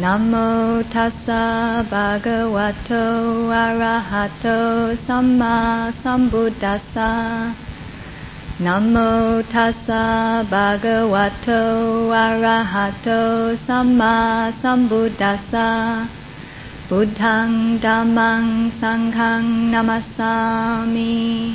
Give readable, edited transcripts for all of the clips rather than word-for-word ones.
Namo tassa bhagavato arahato samma sambuddhassa. Namo tassa bhagavato arahato samma sambuddhassa. Buddhang dhammang sanghang namasami.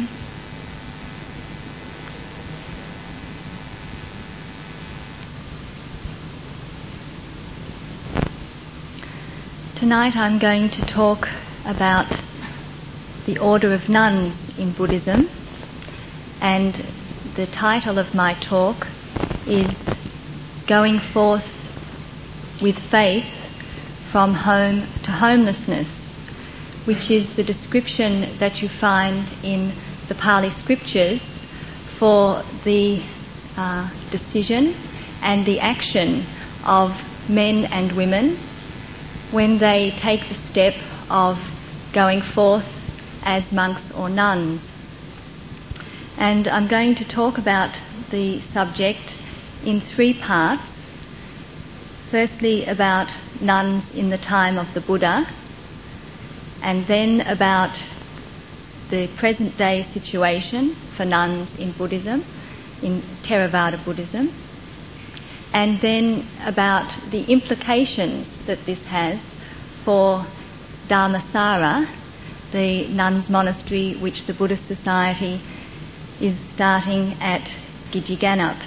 Tonight I'm going to talk about the order of nuns in Buddhism, and the title of my talk is Going Forth with Faith from Home to Homelessness, which is the description that you find in the Pali scriptures for the decision and the action of men and women when they take the step of going forth as monks or nuns. And I'm going to talk about the subject in three parts. Firstly, about nuns in the time of the Buddha, and then about the present day situation for nuns in Buddhism, in Theravada Buddhism, and then about the implications that this has for Dharmasara, the nuns' monastery which the Buddhist Society is starting at Gijiganap.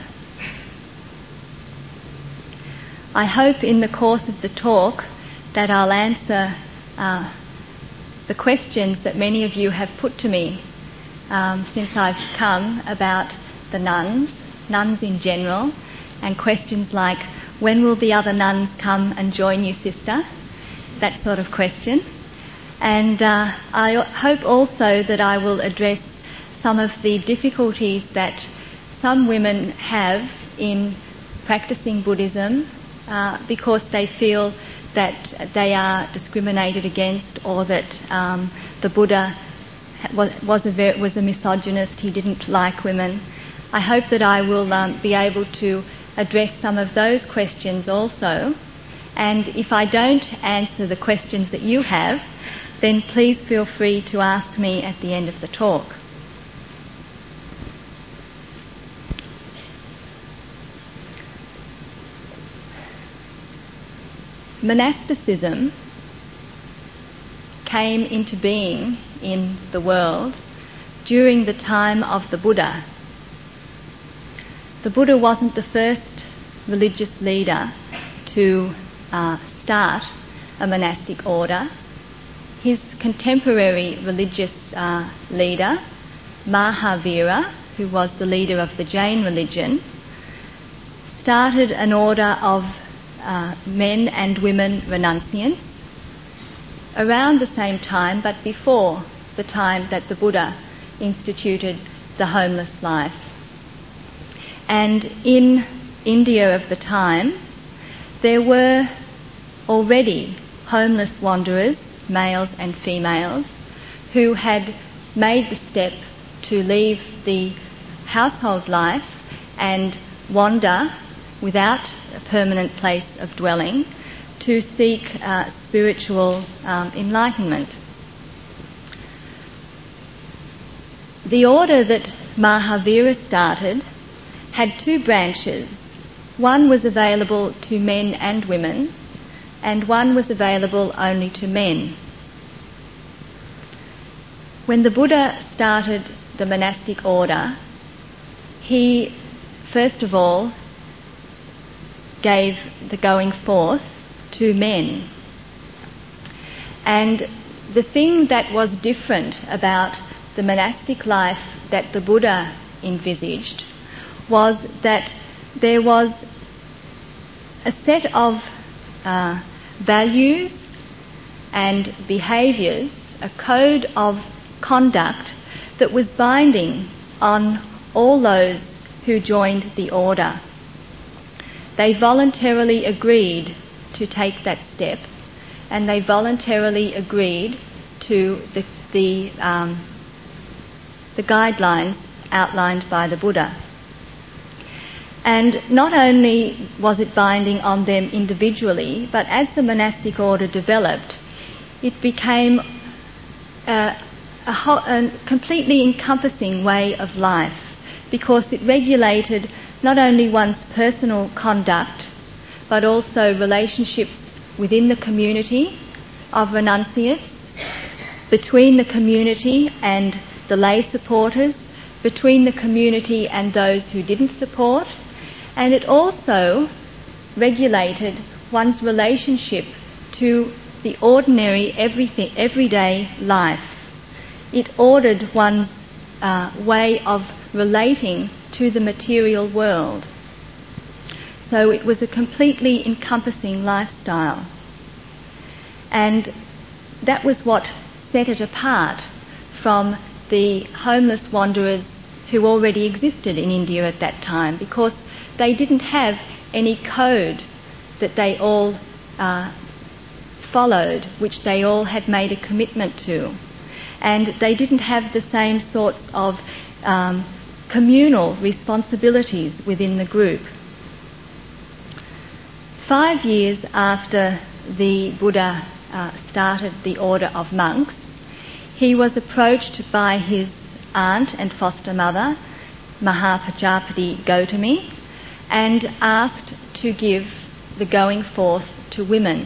I hope in the course of the talk that I'll answer the questions that many of you have put to me since I've come about the nuns in general, and questions like, when will the other nuns come and join you, sister? That sort of question. And I hope also that I will address some of the difficulties that some women have in practicing Buddhism because they feel that they are discriminated against, or that the Buddha was a misogynist, he didn't like women. I hope that I will be able to address some of those questions also. And if I don't answer the questions that you have, then please feel free to ask me at the end of the talk. Monasticism came into being in the world during the time of the Buddha. The Buddha wasn't the first religious leader to start a monastic order. His contemporary religious leader, Mahavira, who was the leader of the Jain religion, started an order of men and women renunciants around the same time, but before the time that the Buddha instituted the homeless life. And in India of the time, there were already homeless wanderers, males and females, who had made the step to leave the household life and wander without a permanent place of dwelling to seek spiritual enlightenment. The order that Mahavira started had two branches. One was available to men and women, and one was available only to men. When the Buddha started the monastic order, he first of all gave the going forth to men. And the thing that was different about the monastic life that the Buddha envisaged was that there was a set of values and behaviours, a code of conduct that was binding on all those who joined the order. They voluntarily agreed to take that step, and they voluntarily agreed to the guidelines outlined by the Buddha. And not only was it binding on them individually, but as the monastic order developed, it became a completely encompassing way of life, because it regulated not only one's personal conduct, but also relationships within the community of renunciates, between the community and the lay supporters, between the community and those who didn't support, and it also regulated one's relationship to the ordinary, everyday life. It ordered one's way of relating to the material world. So it was a completely encompassing lifestyle. And that was what set it apart from the homeless wanderers who already existed in India at that time, because they didn't have any code that they all followed, which they all had made a commitment to. And they didn't have the same sorts of communal responsibilities within the group. 5 years after the Buddha started the order of monks, he was approached by his aunt and foster mother, Mahapajapati Gautami, and asked to give the going forth to women.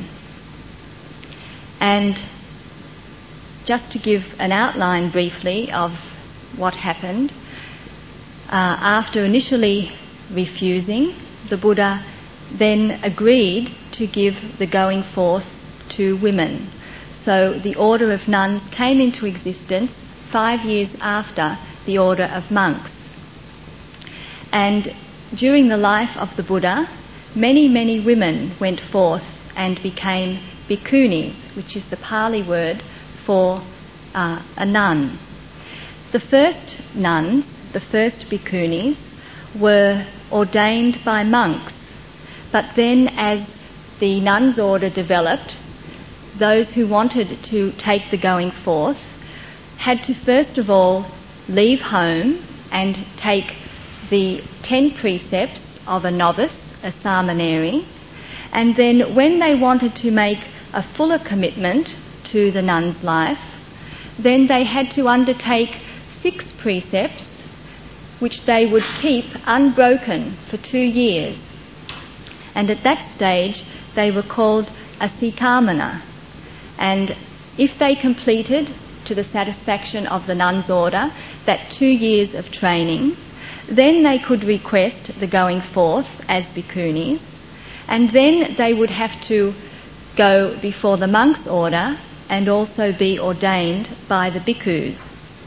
And just to give an outline briefly of what happened, after initially refusing, the Buddha then agreed to give the going forth to women. So the order of nuns came into existence 5 years after the order of monks. And during the life of the Buddha, many, many women went forth and became bhikkhunis, which is the Pali word for a nun. The first nuns, the first bhikkhunis, were ordained by monks. But then as the nuns' order developed, those who wanted to take the going forth had to first of all leave home and take the 10 precepts of a novice, a samaneri, and then when they wanted to make a fuller commitment to the nun's life, then they had to undertake 6 precepts which they would keep unbroken for 2 years. And at that stage they were called a sikamana. And if they completed to the satisfaction of the nun's order that 2 years of training, then they could request the going forth as bhikkhunis, and then they would have to go before the monks' order and also be ordained by the bhikkhus.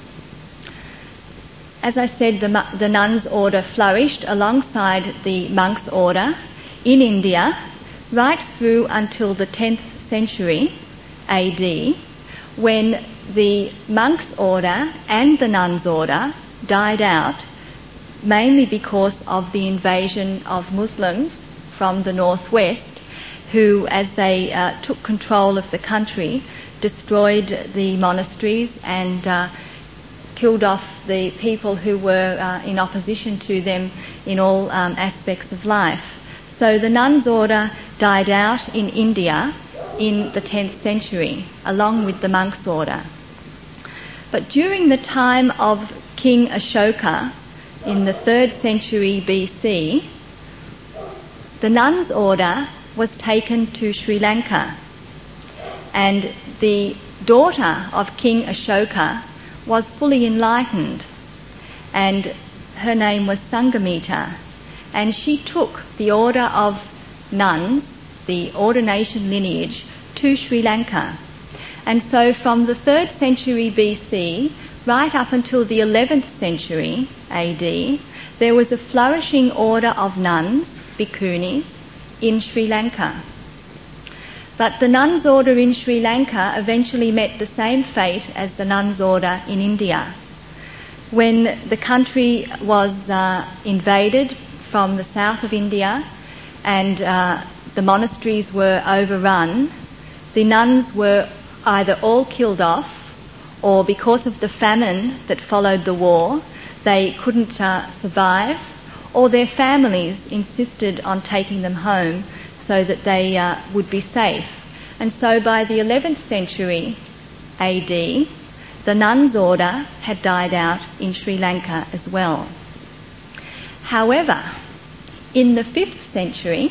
As I said, the nuns' order flourished alongside the monks' order in India right through until the 10th century AD, when the monks' order and the nuns' order died out, mainly because of the invasion of Muslims from the northwest, who, as they took control of the country, destroyed the monasteries and killed off the people who were in opposition to them in all aspects of life. So the nuns' order died out in India in the 10th century, along with the monks' order. But during the time of King Ashoka, in the 3rd century BC, the nuns' order was taken to Sri Lanka, and the daughter of King Ashoka was fully enlightened, and her name was Sanghamitta, and she took the order of nuns, the ordination lineage, to Sri Lanka. And so from the 3rd century BC right up until the 11th century AD, there was a flourishing order of nuns, bhikkhunis, in Sri Lanka. But the nuns' order in Sri Lanka eventually met the same fate as the nuns' order in India. When the country was invaded from the south of India and the monasteries were overrun, the nuns were either all killed off, or because of the famine that followed the war, they couldn't survive, or their families insisted on taking them home so that they would be safe. And so by the 11th century AD, the nuns' order had died out in Sri Lanka as well. However, in the 5th century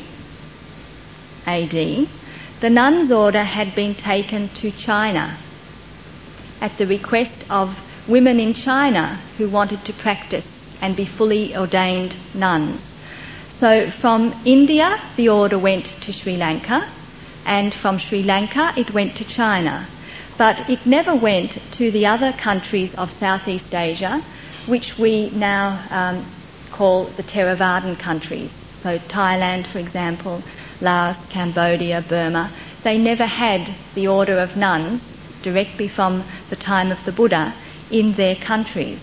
AD, the nuns' order had been taken to China at the request of women in China who wanted to practice and be fully ordained nuns. So from India, the order went to Sri Lanka, and from Sri Lanka it went to China. But it never went to the other countries of Southeast Asia, which we now call the Theravadan countries. So Thailand, for example, Laos, Cambodia, Burma, they never had the order of nuns directly from the time of the Buddha in their countries.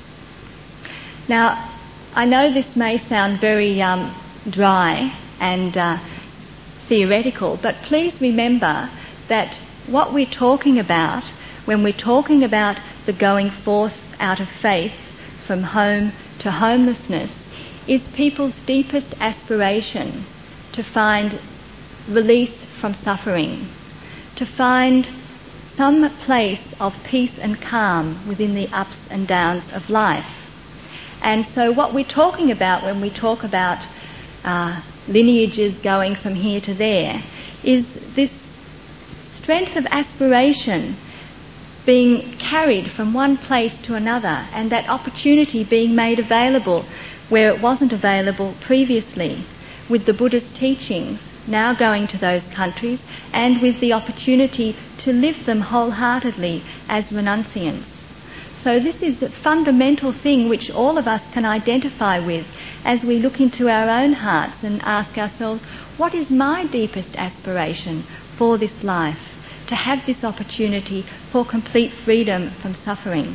Now, I know this may sound very dry and theoretical, but please remember that what we're talking about when we're talking about the going forth out of faith from home to homelessness is people's deepest aspiration to find release from suffering, to find some place of peace and calm within the ups and downs of life. And so what we're talking about when we talk about lineages going from here to there is this strength of aspiration being carried from one place to another, and that opportunity being made available where it wasn't available previously, with the Buddha's teachings now going to those countries and with the opportunity to live them wholeheartedly as renunciants. So this is a fundamental thing which all of us can identify with as we look into our own hearts and ask ourselves, what is my deepest aspiration for this life? To have this opportunity for complete freedom from suffering.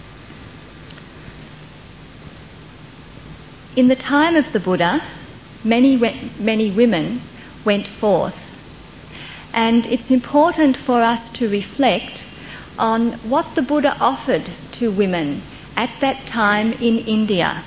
In the time of the Buddha, many women went forth. And it's important for us to reflect on what the Buddha offered to women at that time in India.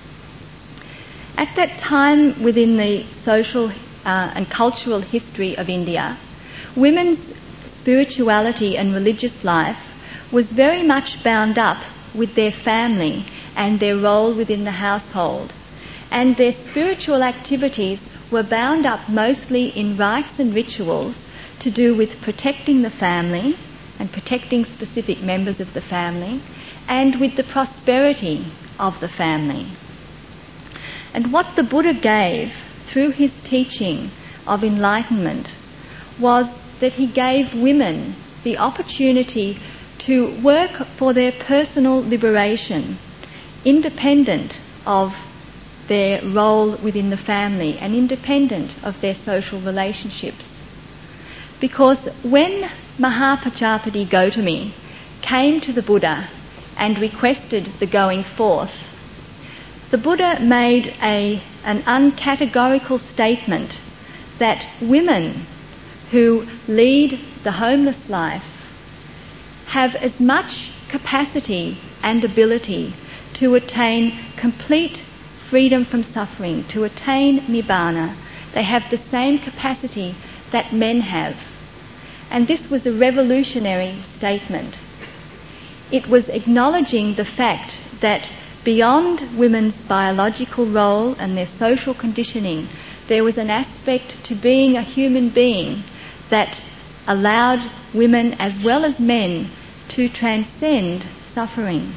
At that time within the social and cultural history of India, women's spirituality and religious life was very much bound up with their family and their role within the household. And their spiritual activities were bound up mostly in rites and rituals to do with protecting the family and protecting specific members of the family, and with the prosperity of the family. And what the Buddha gave through his teaching of enlightenment was that he gave women the opportunity to work for their personal liberation, independent of their role within the family and independent of their social relationships. Because when Mahapajapati Gautami came to the Buddha and requested the going forth, the Buddha made an uncategorical statement that women who lead the homeless life have as much capacity and ability to attain complete freedom from suffering, to attain Nibbana. They have the same capacity that men have. And this was a revolutionary statement. It was acknowledging the fact that beyond women's biological role and their social conditioning, there was an aspect to being a human being that allowed women as well as men to transcend suffering.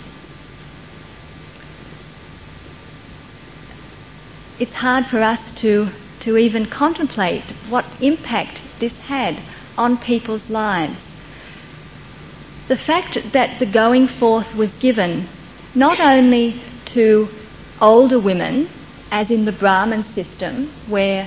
It's hard for us to even contemplate what impact this had on people's lives. The fact that the going forth was given not only to older women, as in the Brahmin system, where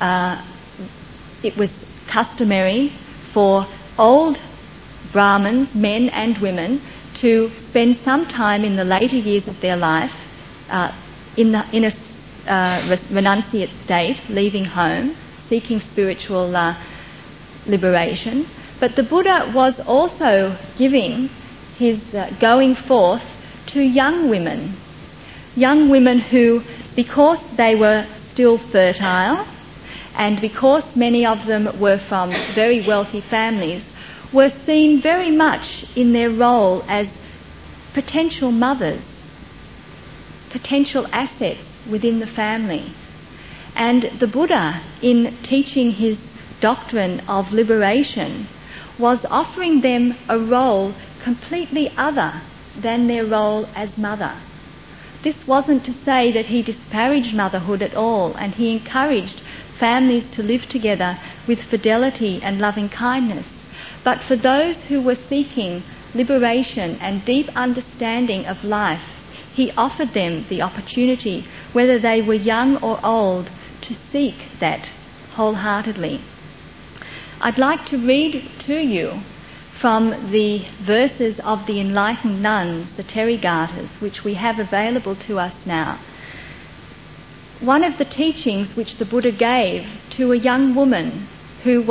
it was customary for old Brahmins, men and women, to spend some time in the later years of their life in a renunciate state, leaving home, seeking spiritual liberation. But the Buddha was also giving his going forth to young women who because they were still fertile and because many of them were from very wealthy families, were seen very much in their role as potential mothers, potential assets within the family. And the Buddha, in teaching his doctrine of liberation, was offering them a role completely other than their role as mother. This wasn't to say that he disparaged motherhood at all, and he encouraged families to live together with fidelity and loving kindness. But for those who were seeking liberation and deep understanding of life, he offered them the opportunity, whether they were young or old, to seek that wholeheartedly. I'd like to read to you from the verses of the enlightened nuns, the Therigatas, which we have available to us now. One of the teachings which the Buddha gave to a young woman who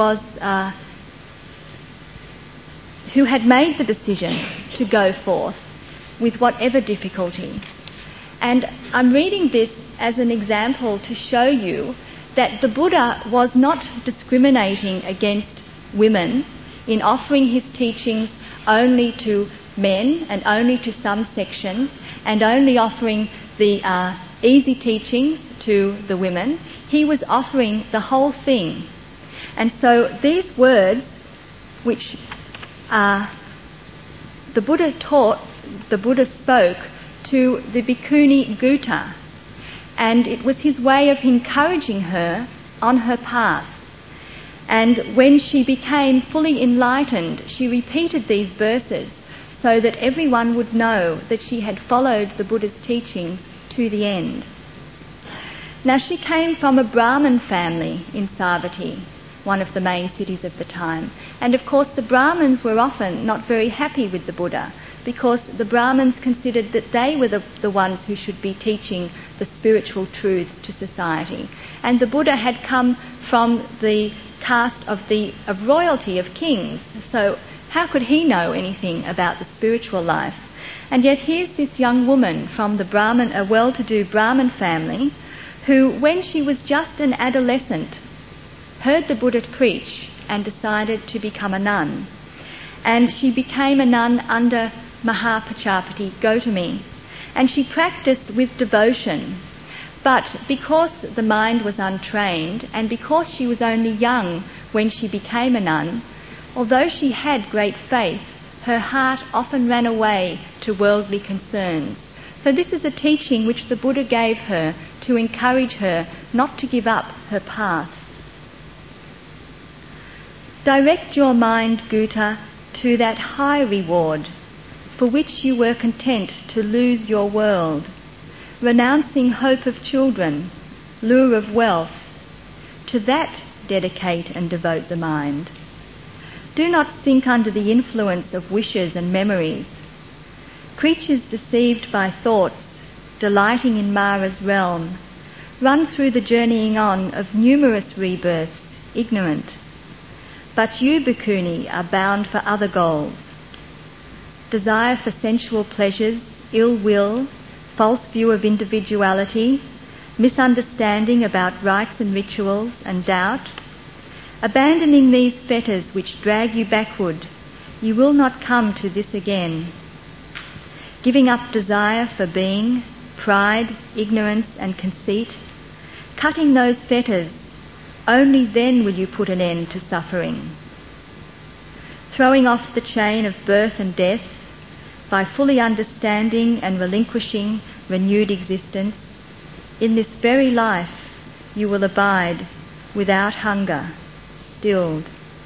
had made the decision to go forth with whatever difficulty. And I'm reading this as an example to show you that the Buddha was not discriminating against women in offering his teachings only to men and only to some sections, and only offering the easy teachings to the women. He was offering the whole thing. And so these words, which the Buddha spoke to the Bhikkhuni Gutta, and it was his way of encouraging her on her path. And when she became fully enlightened, she repeated these verses so that everyone would know that she had followed the Buddha's teachings to the end. Now, she came from a Brahmin family in Savatthi, one of the main cities of the time. And of course the Brahmins were often not very happy with the Buddha, because the Brahmins considered that they were the ones who should be teaching the spiritual truths to society. And the Buddha had come from the caste of royalty, of kings, so how could he know anything about the spiritual life? And yet here's this young woman from a well-to-do Brahmin family, who, when she was just an adolescent, heard the Buddha preach and decided to become a nun. And she became a nun under Mahapajapati Gotami, and she practiced with devotion. But because the mind was untrained, and because she was only young when she became a nun, although she had great faith, her heart often ran away to worldly concerns. So this is a teaching which the Buddha gave her to encourage her not to give up her path. Direct your mind, Gutta, to that high reward for which you were content to lose your world, renouncing hope of children, lure of wealth. To that dedicate and devote the mind. Do not sink under the influence of wishes and memories. Creatures deceived by thoughts, delighting in Mara's realm, run through the journeying on of numerous rebirths, ignorant. But you, Bhikkhuni, are bound for other goals. Desire for sensual pleasures, ill will, false view of individuality, misunderstanding about rites and rituals, and doubt. Abandoning these fetters which drag you backward, you will not come to this again. Giving up desire for being, pride, ignorance and conceit, cutting those fetters, only then will you put an end to suffering. Throwing off the chain of birth and death, by fully understanding and relinquishing renewed existence, in this very life you will abide without hunger, stilled.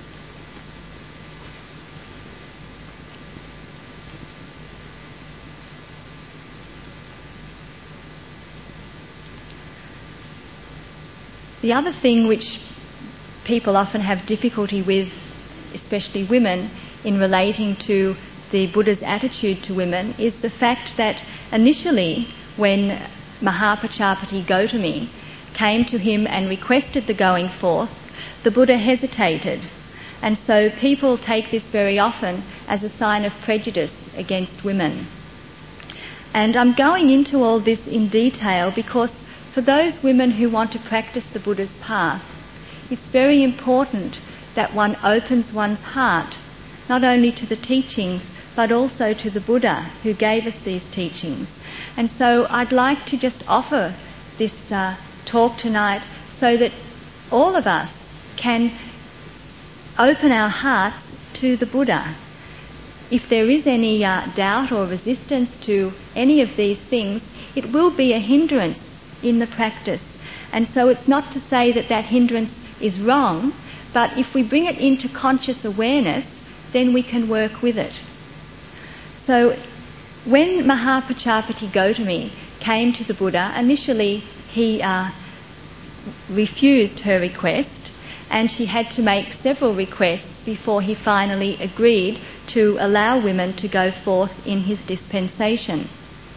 The other thing which people often have difficulty with, especially women, in relating to the Buddha's attitude to women, is the fact that initially when Mahapajapati Gotami came to him and requested the going forth, the Buddha hesitated. And so people take this very often as a sign of prejudice against women. And I'm going into all this in detail because for those women who want to practice the Buddha's path, it's very important that one opens one's heart not only to the teachings but also to the Buddha who gave us these teachings. And so I'd like to just offer this talk tonight so that all of us can open our hearts to the Buddha. If there is any doubt or resistance to any of these things, it will be a hindrance in the practice. And so it's not to say that that hindrance is wrong, but if we bring it into conscious awareness, then we can work with it. So when Mahapajapati Gautami came to the Buddha, initially he refused her request, and she had to make several requests before he finally agreed to allow women to go forth in his dispensation.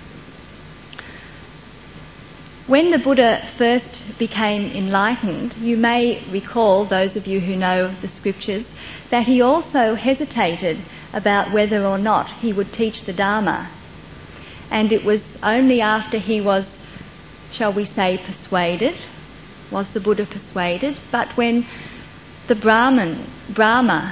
When the Buddha first became enlightened, you may recall, those of you who know the scriptures, that he also hesitated about whether or not he would teach the Dharma. And it was only after he was, shall we say, persuaded, was the Buddha persuaded, but when the Brahma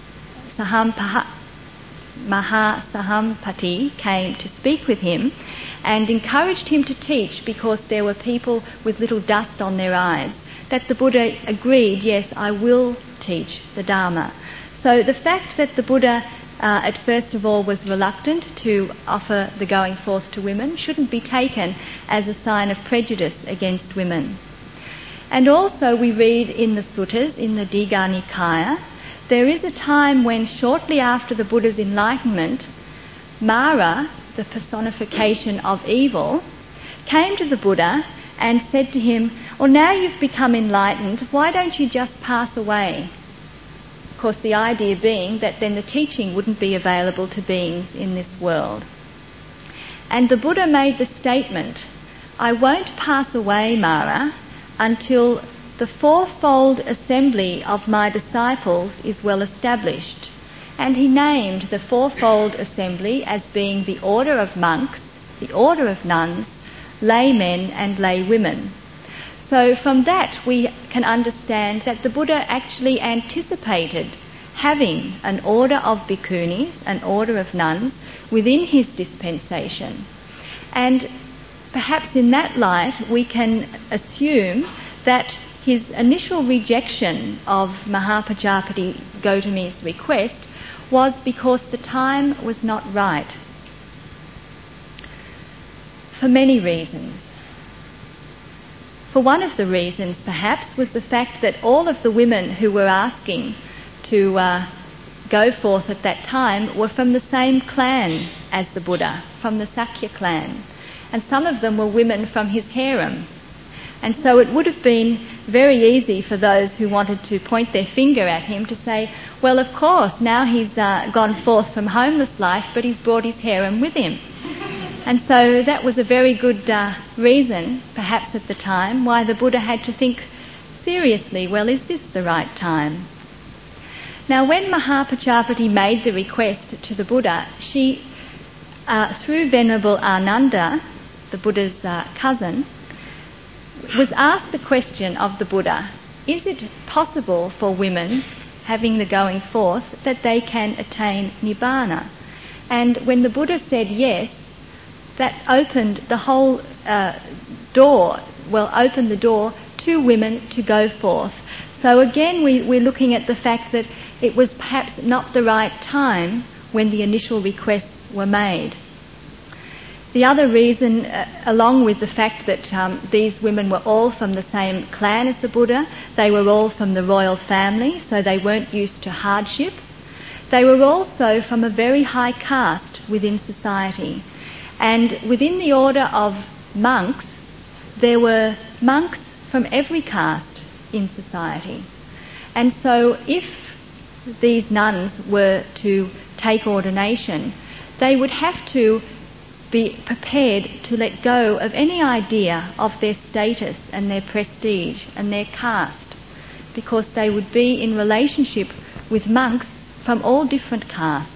Mahasahampati came to speak with him and encouraged him to teach because there were people with little dust on their eyes, that the Buddha agreed, yes, I will teach the Dharma. So the fact that the Buddha at first of all was reluctant to offer the going forth to women shouldn't be taken as a sign of prejudice against women. And also we read in the suttas, in the Digha Nikaya, there is a time when shortly after the Buddha's enlightenment, Mara, the personification of evil, came to the Buddha and said to him, well, now you've become enlightened, why don't you just pass away? Of course, the idea being that then the teaching wouldn't be available to beings in this world. And the Buddha made the statement, I won't pass away, Mara, until the fourfold assembly of my disciples is well established. And he named the fourfold assembly as being the order of monks, the order of nuns, laymen and laywomen. So from that we can understand that the Buddha actually anticipated having an order of bhikkhunis, an order of nuns, within his dispensation. And perhaps in that light we can assume that his initial rejection of Mahapajapati Gautami's request was because the time was not right. For many reasons. For one of the reasons, perhaps, was the fact that all of the women who were asking to go forth at that time were from the same clan as the Buddha, from the Sakya clan. And some of them were women from his harem. And so it would have been very easy for those who wanted to point their finger at him to say, well, of course, now he's gone forth from homeless life, but he's brought his harem with him. And so that was a very good reason, perhaps at the time, why the Buddha had to think seriously, well, is this the right time? Now, when Mahapajapati made the request to the Buddha, she, through Venerable Ananda, the Buddha's cousin, was asked the question of the Buddha, is it possible for women, having the going forth, that they can attain Nibbana? And when the Buddha said yes, that opened the whole opened the door to women to go forth. So again, we're looking at the fact that it was perhaps not the right time when the initial requests were made. The other reason, along with the fact that these women were all from the same clan as the Buddha, they were all from the royal family, so they weren't used to hardship. They were also from a very high caste within society. And within the order of monks, there were monks from every caste in society. And so if these nuns were to take ordination, they would have to be prepared to let go of any idea of their status and their prestige and their caste, because they would be in relationship with monks from all different castes.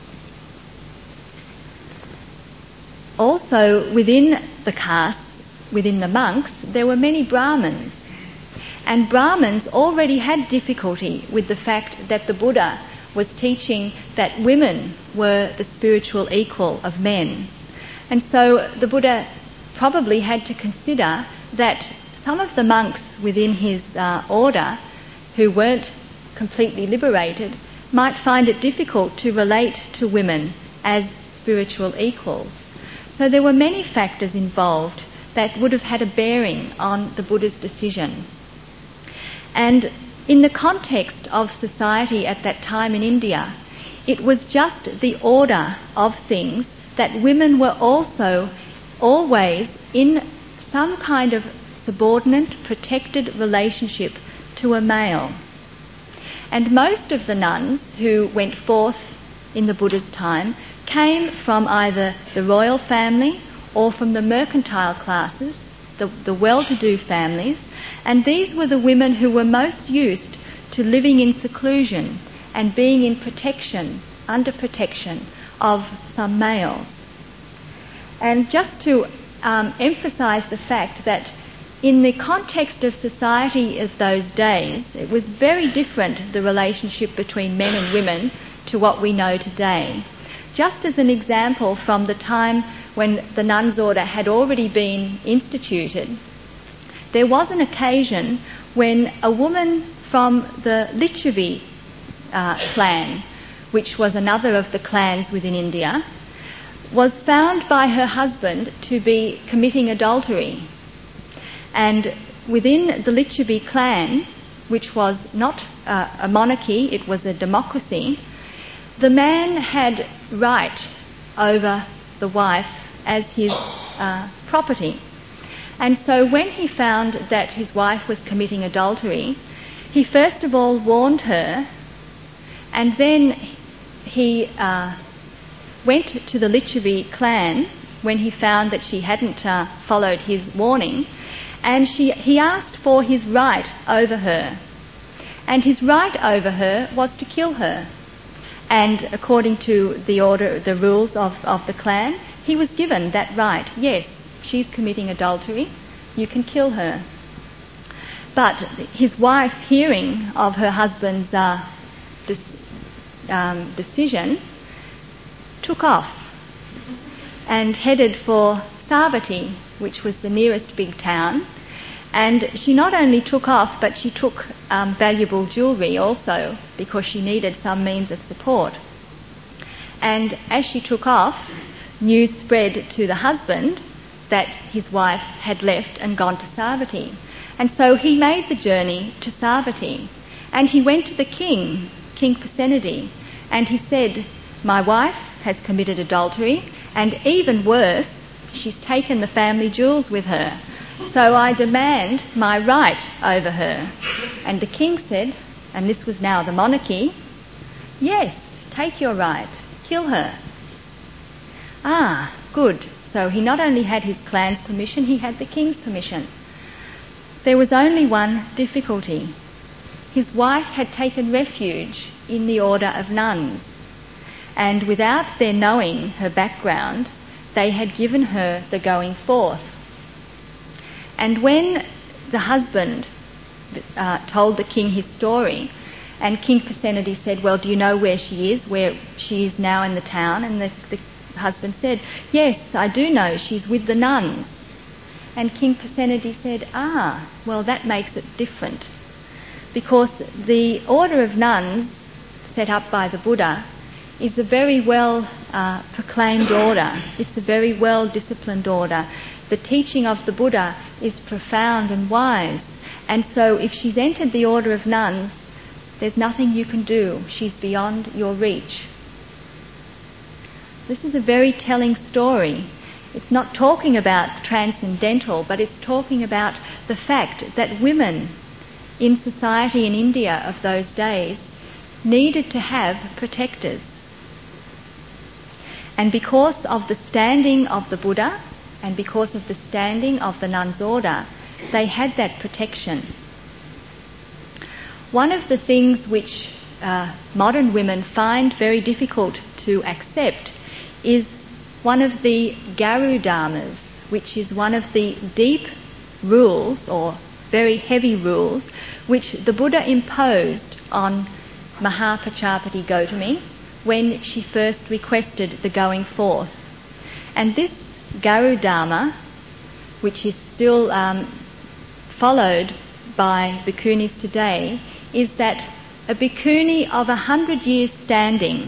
Also, within the castes, within the monks, there were many Brahmins. And Brahmins already had difficulty with the fact that the Buddha was teaching that women were the spiritual equal of men. And so the Buddha probably had to consider that some of the monks within his order who weren't completely liberated might find it difficult to relate to women as spiritual equals. So there were many factors involved that would have had a bearing on the Buddha's decision. And in the context of society at that time in India, it was just the order of things that women were also always in some kind of subordinate, protected relationship to a male. And most of the nuns who went forth in the Buddha's time came from either the royal family or from the mercantile classes, the well-to-do families, and these were the women who were most used to living in seclusion and being in protection, under protection of some males. And just to emphasise the fact that in the context of society of those days, it was very different, the relationship between men and women, to what we know today. Just as an example, from the time when the nuns' order had already been instituted, there was an occasion when a woman from the Lichavi clan, which was another of the clans within India, was found by her husband to be committing adultery. And within the Lichavi clan, which was not a monarchy, it was a democracy, the man had right over the wife as his property. And so when he found that his wife was committing adultery, he first of all warned her, and then he went to the Lichavi clan when he found that she hadn't followed his warning, and he asked for his right over her. And his right over her was to kill her. And according to the order, the rules of the clan, he was given that right. Yes, she's committing adultery, you can kill her. But his wife, hearing of her husband's decision, took off and headed for Savatthi, which was the nearest big town. And she not only took off, but she took valuable jewellery also, because she needed some means of support. And as she took off, news spread to the husband that his wife had left and gone to Savatthi. And so he made the journey to Savatthi, and he went to the king, King Pasenadi, and he said, "My wife has committed adultery, and even worse, she's taken the family jewels with her. So I demand my right over her." And the king said, and this was now the monarchy, "Yes, take your right, kill her." Ah, good. So he not only had his clan's permission, he had the king's permission. There was only one difficulty. His wife had taken refuge in the order of nuns, and without their knowing her background, they had given her the going forth. And when the husband told the king his story, and King Pasenadi said, "Well, do you know where she is now in the town?" And the husband said, "Yes, I do know, she's with the nuns." And King Pasenadi said, "Ah, well, that makes it different, because the order of nuns set up by the Buddha is a very well proclaimed order. It's a very well disciplined order. The teaching of the Buddha is profound and wise. And so if she's entered the order of nuns, there's nothing you can do. She's beyond your reach." This is a very telling story. It's not talking about transcendental, but it's talking about the fact that women in society in India of those days needed to have protectors. And because of the standing of the Buddha and because of the standing of the nuns' order, they had that protection. One of the things which modern women find very difficult to accept is one of the Garu Dharmas, which is one of the deep rules, or very heavy rules, which the Buddha imposed on Mahapajapati Gautami when she first requested the going forth. And this Garudharma, which is still followed by bhikkhunis today, is that a bhikkhuni of 100 years standing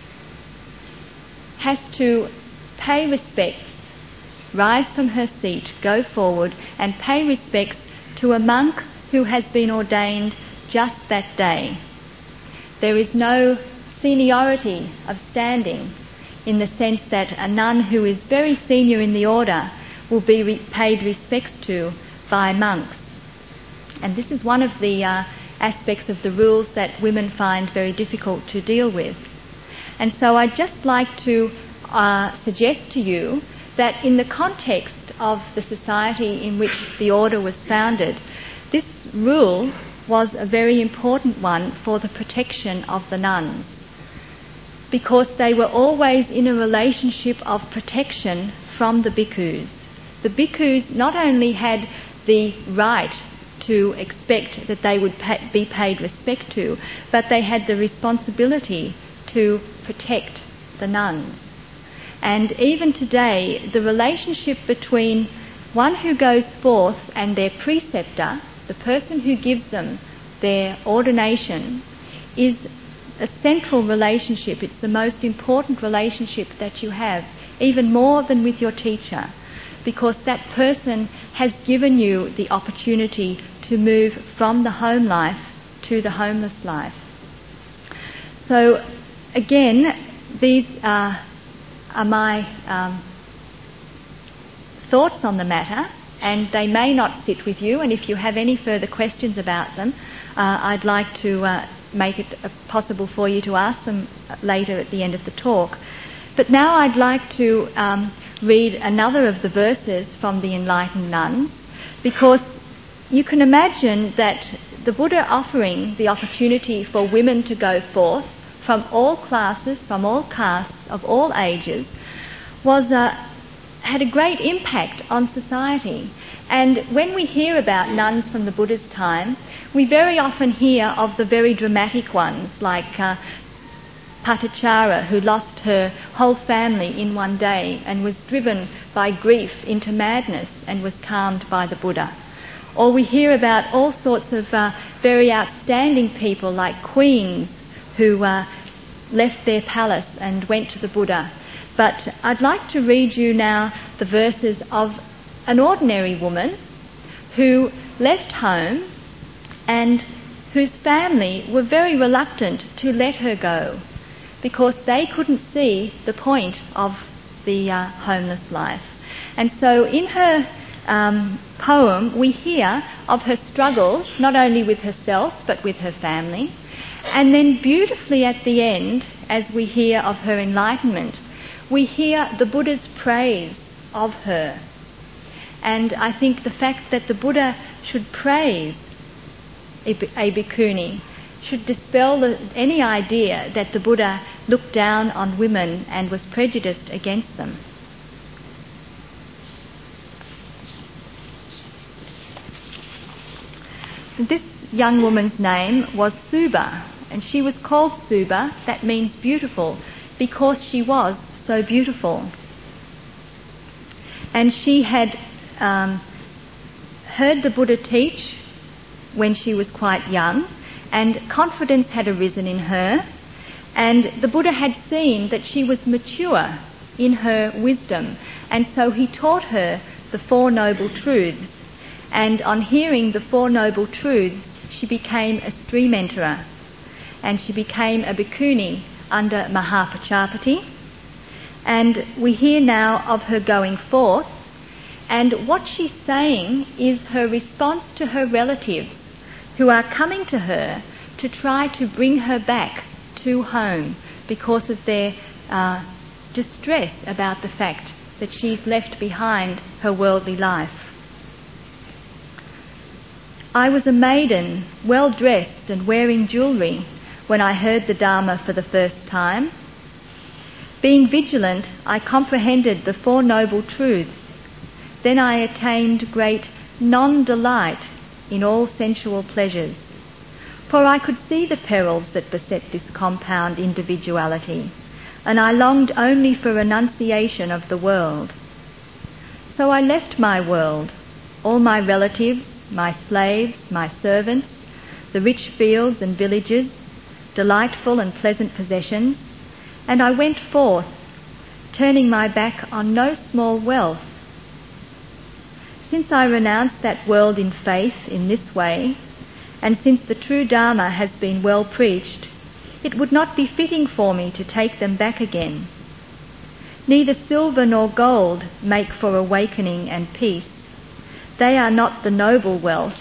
has to pay respects, rise from her seat, go forward and pay respects to a monk who has been ordained just that day. There is no seniority of standing in the sense that a nun who is very senior in the order will be paid respects to by monks. And this is one of the aspects of the rules that women find very difficult to deal with. And so I'd just like to suggest to you that in the context of the society in which the order was founded, this rule was a very important one for the protection of the nuns, because they were always in a relationship of protection from the bhikkhus. The bhikkhus not only had the right to expect that they would be paid respect to, but they had the responsibility to protect the nuns. And even today, the relationship between one who goes forth and their preceptor, the person who gives them their ordination, is a central relationship. It's the most important relationship that you have, even more than with your teacher, because that person has given you the opportunity to move from the home life to the homeless life. So again, these are my thoughts on the matter, and they may not sit with you, and if you have any further questions about them, I'd like to make it possible for you to ask them later at the end of the talk. But now I'd like to read another of the verses from the Enlightened Nuns, because you can imagine that the Buddha offering the opportunity for women to go forth from all classes, from all castes, of all ages, had a great impact on society. And when we hear about nuns from the Buddha's time, we very often hear of the very dramatic ones, like Patachara, who lost her whole family in one day and was driven by grief into madness and was calmed by the Buddha. Or we hear about all sorts of very outstanding people, like queens who left their palace and went to the Buddha. But I'd like to read you now the verses of an ordinary woman who left home and whose family were very reluctant to let her go, because they couldn't see the point of the homeless life. And so in her poem we hear of her struggles, not only with herself but with her family. And then beautifully at the end, as we hear of her enlightenment, we hear the Buddha's praise of her. And I think the fact that the Buddha should praise a bhikkhuni should dispel any idea that the Buddha looked down on women and was prejudiced against them. This young woman's name was Suba, and she was called Suba, that means beautiful, because she was so beautiful. And she had heard the Buddha teach when she was quite young, and confidence had arisen in her, and the Buddha had seen that she was mature in her wisdom, and so he taught her the Four Noble Truths. And on hearing the Four Noble Truths, she became a stream enterer, and she became a bhikkhuni under Mahapajapati. And we hear now of her going forth, and what she's saying is her response to her relatives who are coming to her to try to bring her back to home because of their distress about the fact that she's left behind her worldly life. I was a maiden, well dressed and wearing jewellery, when I heard the Dharma for the first time. Being vigilant, I comprehended the Four Noble Truths, then I attained great non-delight in all sensual pleasures, for I could see the perils that beset this compound individuality, and I longed only for renunciation of the world. So I left my world, all my relatives, my slaves, my servants, the rich fields and villages, delightful and pleasant possessions, and I went forth, turning my back on no small wealth. Since I renounced that world in faith in this way, and since the true Dharma has been well preached, it would not be fitting for me to take them back again. Neither silver nor gold make for awakening and peace. They are not the noble wealth.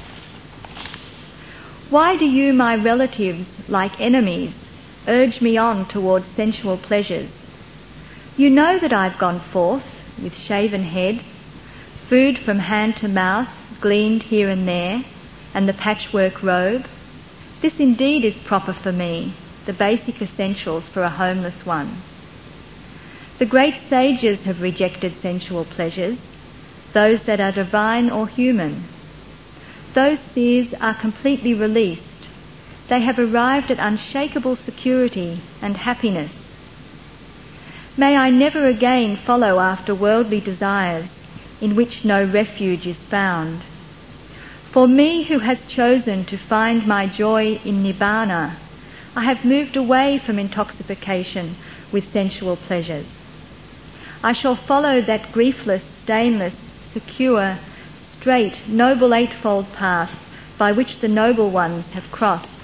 Why do you, my relatives, like enemies, urge me on towards sensual pleasures? You know that I've gone forth with shaven head, food from hand to mouth gleaned here and there, and the patchwork robe. This indeed is proper for me, the basic essentials for a homeless one. The great sages have rejected sensual pleasures, those that are divine or human. Those seers are completely released. They have arrived at unshakable security and happiness. May I never again follow after worldly desires in which no refuge is found. For me who has chosen to find my joy in Nibbana, I have moved away from intoxication with sensual pleasures. I shall follow that griefless, stainless, secure, straight, noble eightfold path by which the noble ones have crossed.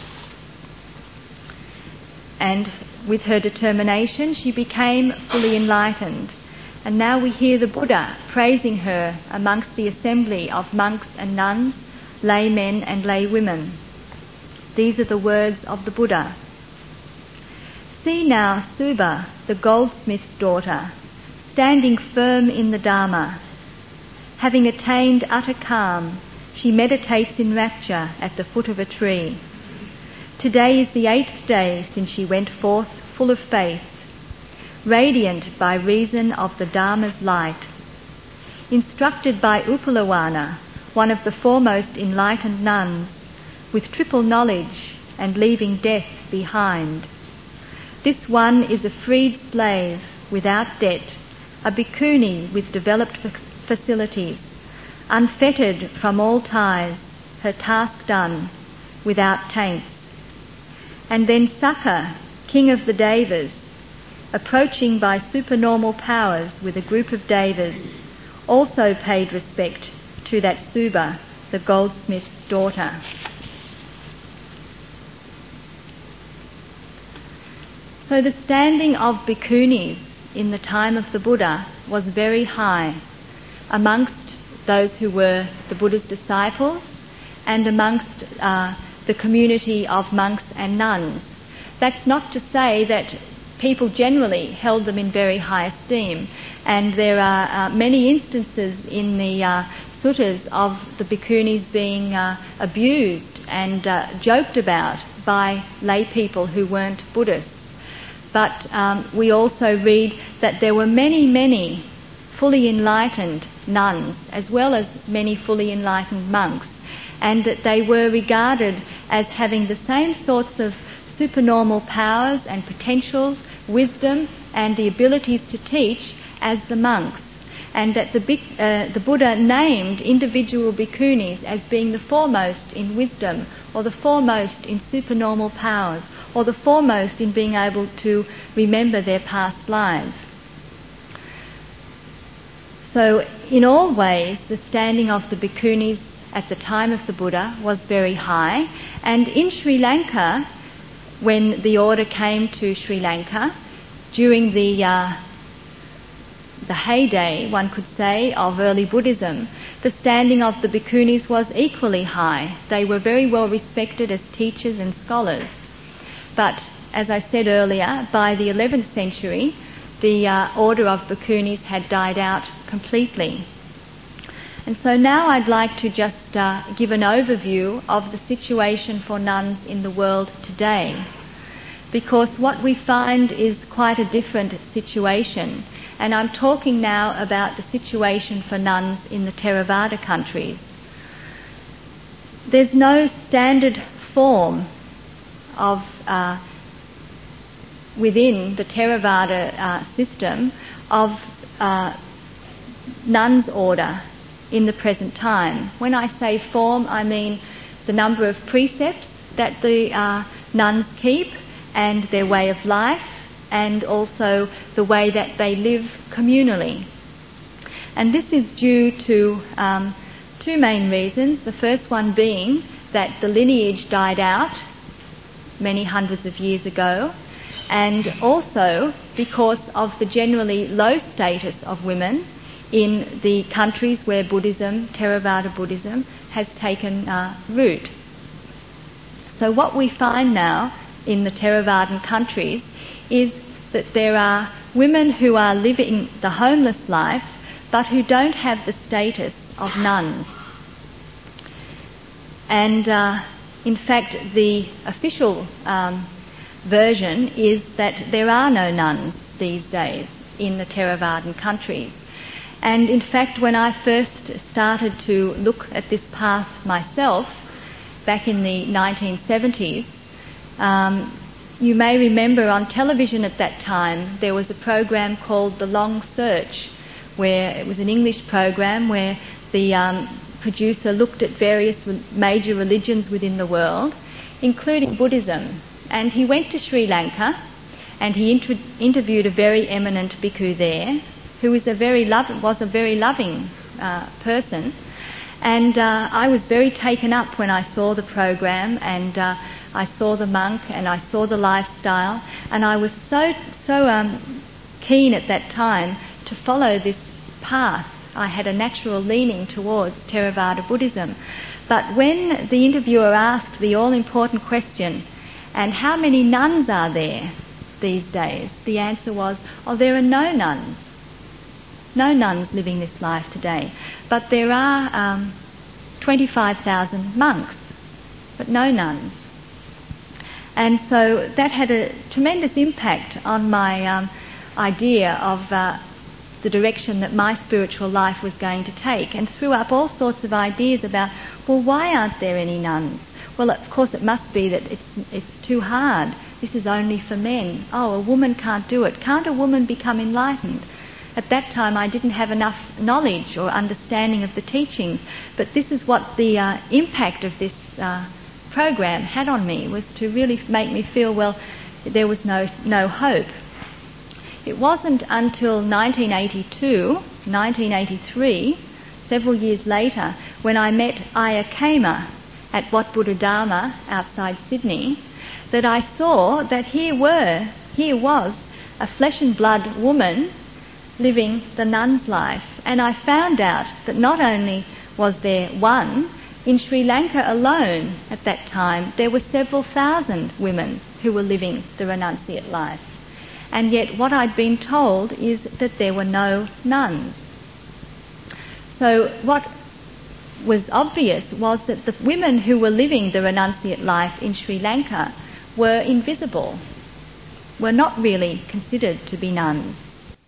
And with her determination she became fully enlightened. And now we hear the Buddha praising her amongst the assembly of monks and nuns, laymen and laywomen. These are the words of the Buddha. See now Suba, the goldsmith's daughter, standing firm in the Dharma. Having attained utter calm, she meditates in rapture at the foot of a tree. Today is the 8th day since she went forth full of faith, radiant by reason of the Dharma's light. Instructed by Upalawana, one of the foremost enlightened nuns, with triple knowledge and leaving death behind. This one is a freed slave without debt, a bhikkhuni with developed facilities, unfettered from all ties, her task done, without taints. And then Sakka, king of the Devas, approaching by supernormal powers with a group of Devas, also paid respect to that Suba, the goldsmith's daughter. So the standing of bhikkhunis in the time of the Buddha was very high amongst those who were the Buddha's disciples and amongst the community of monks and nuns. That's not to say that people generally held them in very high esteem, and there are many instances in the suttas of the bhikkhunis being abused and joked about by lay people who weren't Buddhists. But we also read that there were many, many fully enlightened nuns as well as many fully enlightened monks, and that they were regarded as having the same sorts of supernormal powers and potentials, wisdom and the abilities to teach as the monks, and that the Buddha named individual bhikkhunis as being the foremost in wisdom, or the foremost in supernormal powers, or the foremost in being able to remember their past lives. So in all ways, the standing of the bhikkhunis at the time of the Buddha was very high, and in Sri Lanka, when the order came to Sri Lanka, during the heyday, one could say, of early Buddhism, the standing of the bhikkhunis was equally high. They were very well respected as teachers and scholars. But, as I said earlier, by the 11th century, the order of bhikkhunis had died out completely. And so now I'd like to just give an overview of the situation for nuns in the world today, because what we find is quite a different situation, and I'm talking now about the situation for nuns in the Theravada countries. There's no standard form of within the Theravada system of nuns' order in the present time. When I say form, I mean the number of precepts that the nuns keep and their way of life, and also the way that they live communally. And this is due to two main reasons. The first one being that the lineage died out many hundreds of years ago, and also because of the generally low status of women in the countries where Buddhism, Theravada Buddhism, has taken root. So what we find now in the Theravadan countries is that there are women who are living the homeless life but who don't have the status of nuns. And in fact the official version is that there are no nuns these days in the Theravadan countries. And in fact when I first started to look at this path myself back in the 1970s, you may remember on television at that time there was a program called The Long Search, where it was an English program where the producer looked at various major religions within the world, including Buddhism. And he went to Sri Lanka and he interviewed a very eminent bhikkhu there, who was a very loving person. And I was very taken up when I saw the program, and I saw the monk and I saw the lifestyle, and I was so keen at that time to follow this path. I had a natural leaning towards Theravada Buddhism. But when the interviewer asked the all-important question, and how many nuns are there these days? The answer was, there are no nuns. No nuns living this life today. But there are 25,000 monks, but no nuns. And so that had a tremendous impact on my idea of the direction that my spiritual life was going to take, and threw up all sorts of ideas about, why aren't there any nuns? Well, of course it must be that it's too hard. This is only for men. A woman can't do it. Can't a woman become enlightened? At that time I didn't have enough knowledge or understanding of the teachings, but this is what the impact of this program had on me, was to really make me feel, there was no hope. It wasn't until 1982, 1983, several years later, when I met Ayya Khema at Wat Buddha Dharma outside Sydney, that I saw that here was a flesh and blood woman living the nun's life. And I found out that not only was there one, in Sri Lanka alone at that time there were several thousand women who were living the renunciate life. And yet what I'd been told is that there were no nuns. So what was obvious was that the women who were living the renunciate life in Sri Lanka were invisible, were not really considered to be nuns.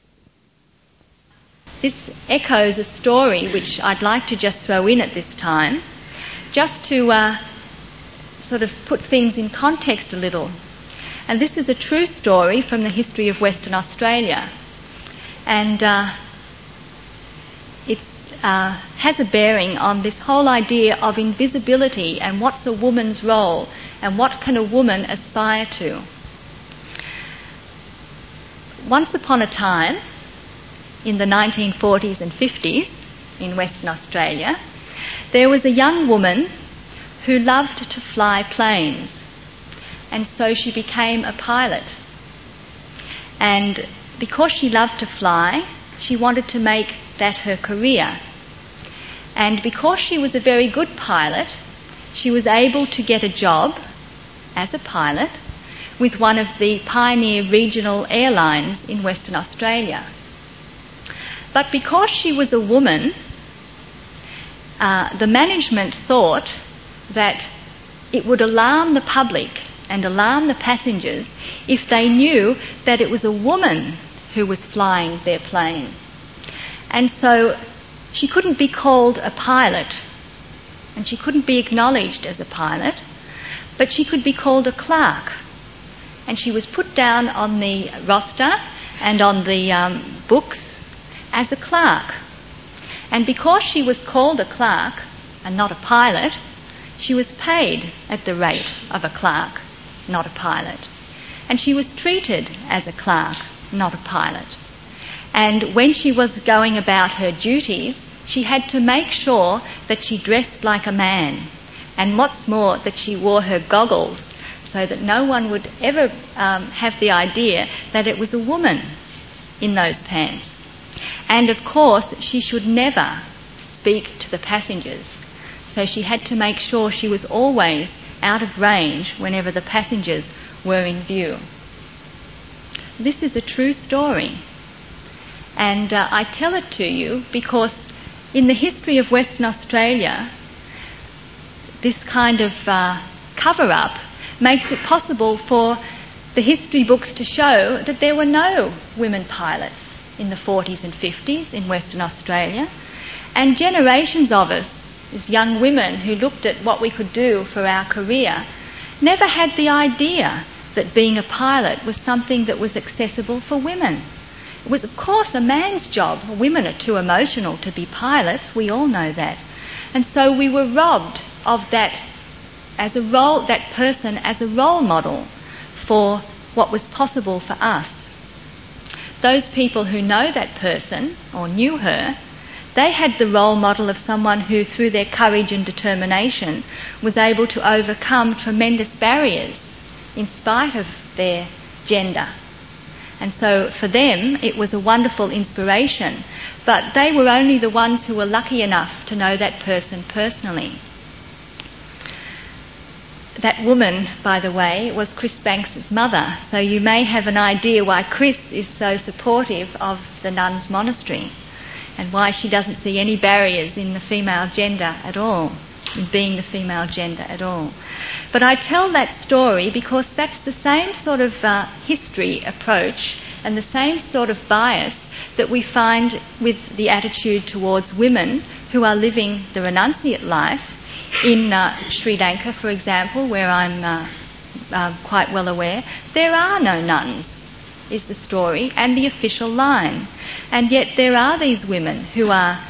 This echoes a story which I'd like to just throw in at this time, just to sort of put things in context a little. And this is a true story from the history of Western Australia. And it has a bearing on this whole idea of invisibility and what's a woman's role and what can a woman aspire to. Once upon a time, in the 1940s and 50s in Western Australia, there was a young woman who loved to fly planes, and so she became a pilot. And because she loved to fly, she wanted to make that her career. And because she was a very good pilot, she was able to get a job as a pilot with one of the pioneer regional airlines in Western Australia. But because she was a woman, the management thought that it would alarm the public and alarm the passengers if they knew that it was a woman who was flying their plane. And so she couldn't be called a pilot, and she couldn't be acknowledged as a pilot, but she could be called a clerk. And she was put down on the roster and on the books as a clerk. And because she was called a clerk and not a pilot, she was paid at the rate of a clerk, not a pilot. And she was treated as a clerk, not a pilot. And when she was going about her duties, she had to make sure that she dressed like a man. And what's more, that she wore her goggles so that no one would ever have the idea that it was a woman in those pants. And of course, she should never speak to the passengers. So she had to make sure she was always out of range whenever the passengers were in view. This is a true story. And I tell it to you because in the history of Western Australia, this kind of cover-up makes it possible for the history books to show that there were no women pilots in the 40s and 50s in Western Australia. And generations of us, as young women who looked at what we could do for our career, never had the idea that being a pilot was something that was accessible for women. It was, of course, a man's job. Women are too emotional to be pilots. We all know that. And so we were robbed of that as a role, that person as a role model for what was possible for us. Those people who know that person or knew her, they had the role model of someone who, through their courage and determination, was able to overcome tremendous barriers in spite of their gender. And so for them, it was a wonderful inspiration. But they were only the ones who were lucky enough to know that person personally. That woman, by the way, was Chris Banks's mother, so you may have an idea why Chris is so supportive of the nuns' monastery and why she doesn't see any barriers in the female gender at all, in being the female gender at all. But I tell that story because that's the same sort of history approach and the same sort of bias that we find with the attitude towards women who are living the renunciate life. In Sri Lanka, for example, where I'm quite well aware, there are no nuns, is the story and the official line. And yet there are these women who are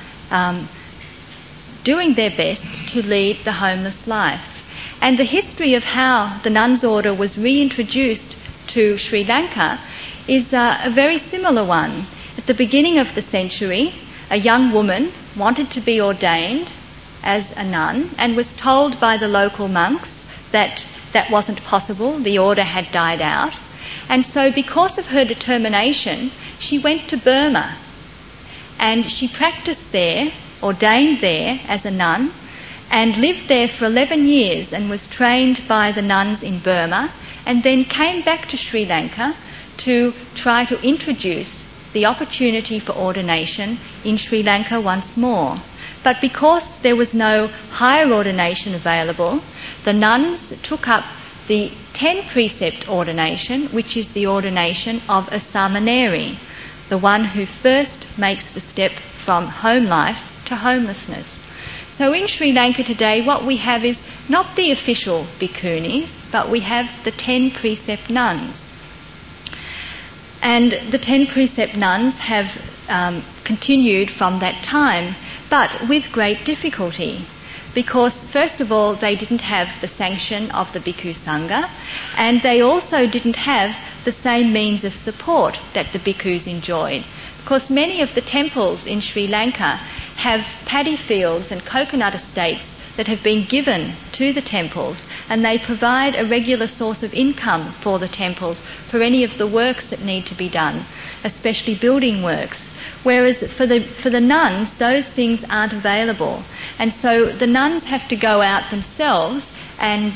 doing their best to lead the homeless life. And the history of how the nuns' order was reintroduced to Sri Lanka is a very similar one. At the beginning of the century, a young woman wanted to be ordained as a nun and was told by the local monks that that wasn't possible, the order had died out. And so because of her determination, she went to Burma and she practiced there, ordained there as a nun, and lived there for 11 years and was trained by the nuns in Burma, and then came back to Sri Lanka to try to introduce the opportunity for ordination in Sri Lanka once more. But because there was no higher ordination available, the nuns took up the 10-precept ordination, which is the ordination of a samaneri, the one who first makes the step from home life to homelessness. So in Sri Lanka today, what we have is not the official bhikkhunis, but we have the 10-precept nuns. And the 10-precept nuns have continued from that time, but with great difficulty, because first of all they didn't have the sanction of the Bhikkhu Sangha, and they also didn't have the same means of support that the bhikkhus enjoyed, because many of the temples in Sri Lanka have paddy fields and coconut estates that have been given to the temples, and they provide a regular source of income for the temples for any of the works that need to be done, especially building works. Whereas for the nuns, those things aren't available. And so the nuns have to go out themselves and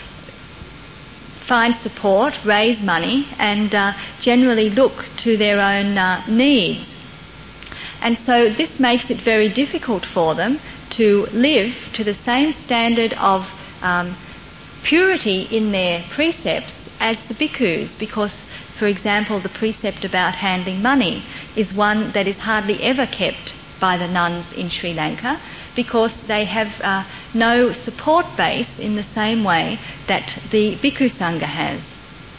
find support, raise money, and generally look to their own needs. And so this makes it very difficult for them to live to the same standard of purity in their precepts as the bhikkhus, because, for example, the precept about handling money is one that is hardly ever kept by the nuns in Sri Lanka, because they have no support base in the same way that the Bhikkhu Sangha has.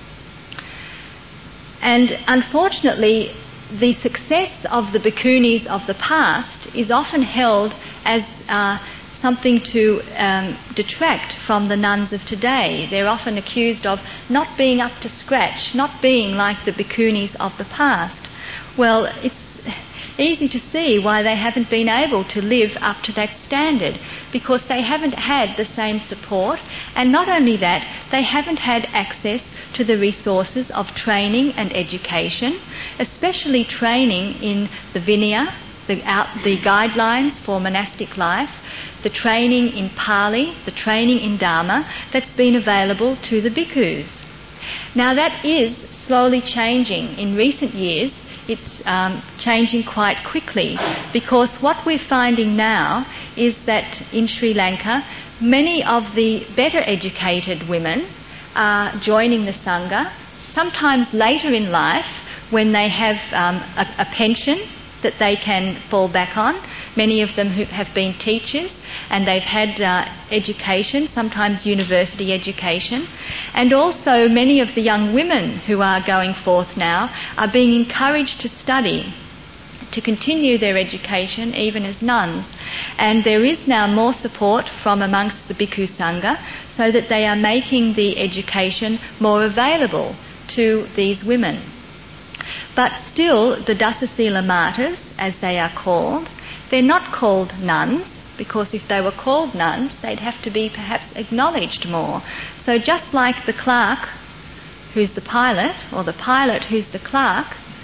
And unfortunately, the success of the bhikkhunis of the past is often held as something to detract from the nuns of today. They're often accused of not being up to scratch, not being like the bhikkhunis of the past. Well, it's easy to see why they haven't been able to live up to that standard, because they haven't had the same support, and not only that, they haven't had access to the resources of training and education, especially training in the Vinaya, the guidelines for monastic life, the training in Pali, the training in Dharma that's been available to the bhikkhus. Now that is slowly changing. In recent years, it's changing quite quickly, because what we're finding now is that in Sri Lanka, many of the better educated women are joining the Sangha, sometimes later in life when they have a pension that they can fall back on. Many of them who have been teachers and they've had education, sometimes university education. And also many of the young women who are going forth now are being encouraged to study, to continue their education even as nuns. And there is now more support from amongst the Bhikkhu Sangha, so that they are making the education more available to these women. But still, the Dasasila Matas, as they are called, they're not called nuns, because if they were called nuns, they'd have to be perhaps acknowledged more. So just like the clerk who's the pilot, or the pilot who's the clerk,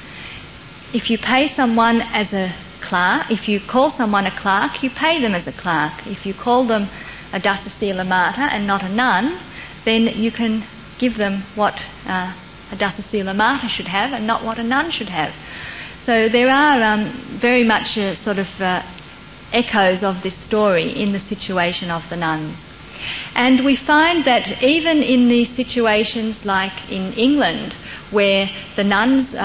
if you pay someone as a clerk, if you call someone a clerk, you pay them as a clerk. If you call them a Dasasila Mata and not a nun, then you can give them what a Dasasila Mata should have and not what a nun should have. So there are very much sort of echoes of this story in the situation of the nuns. And we find that even in these situations like in England, where the nuns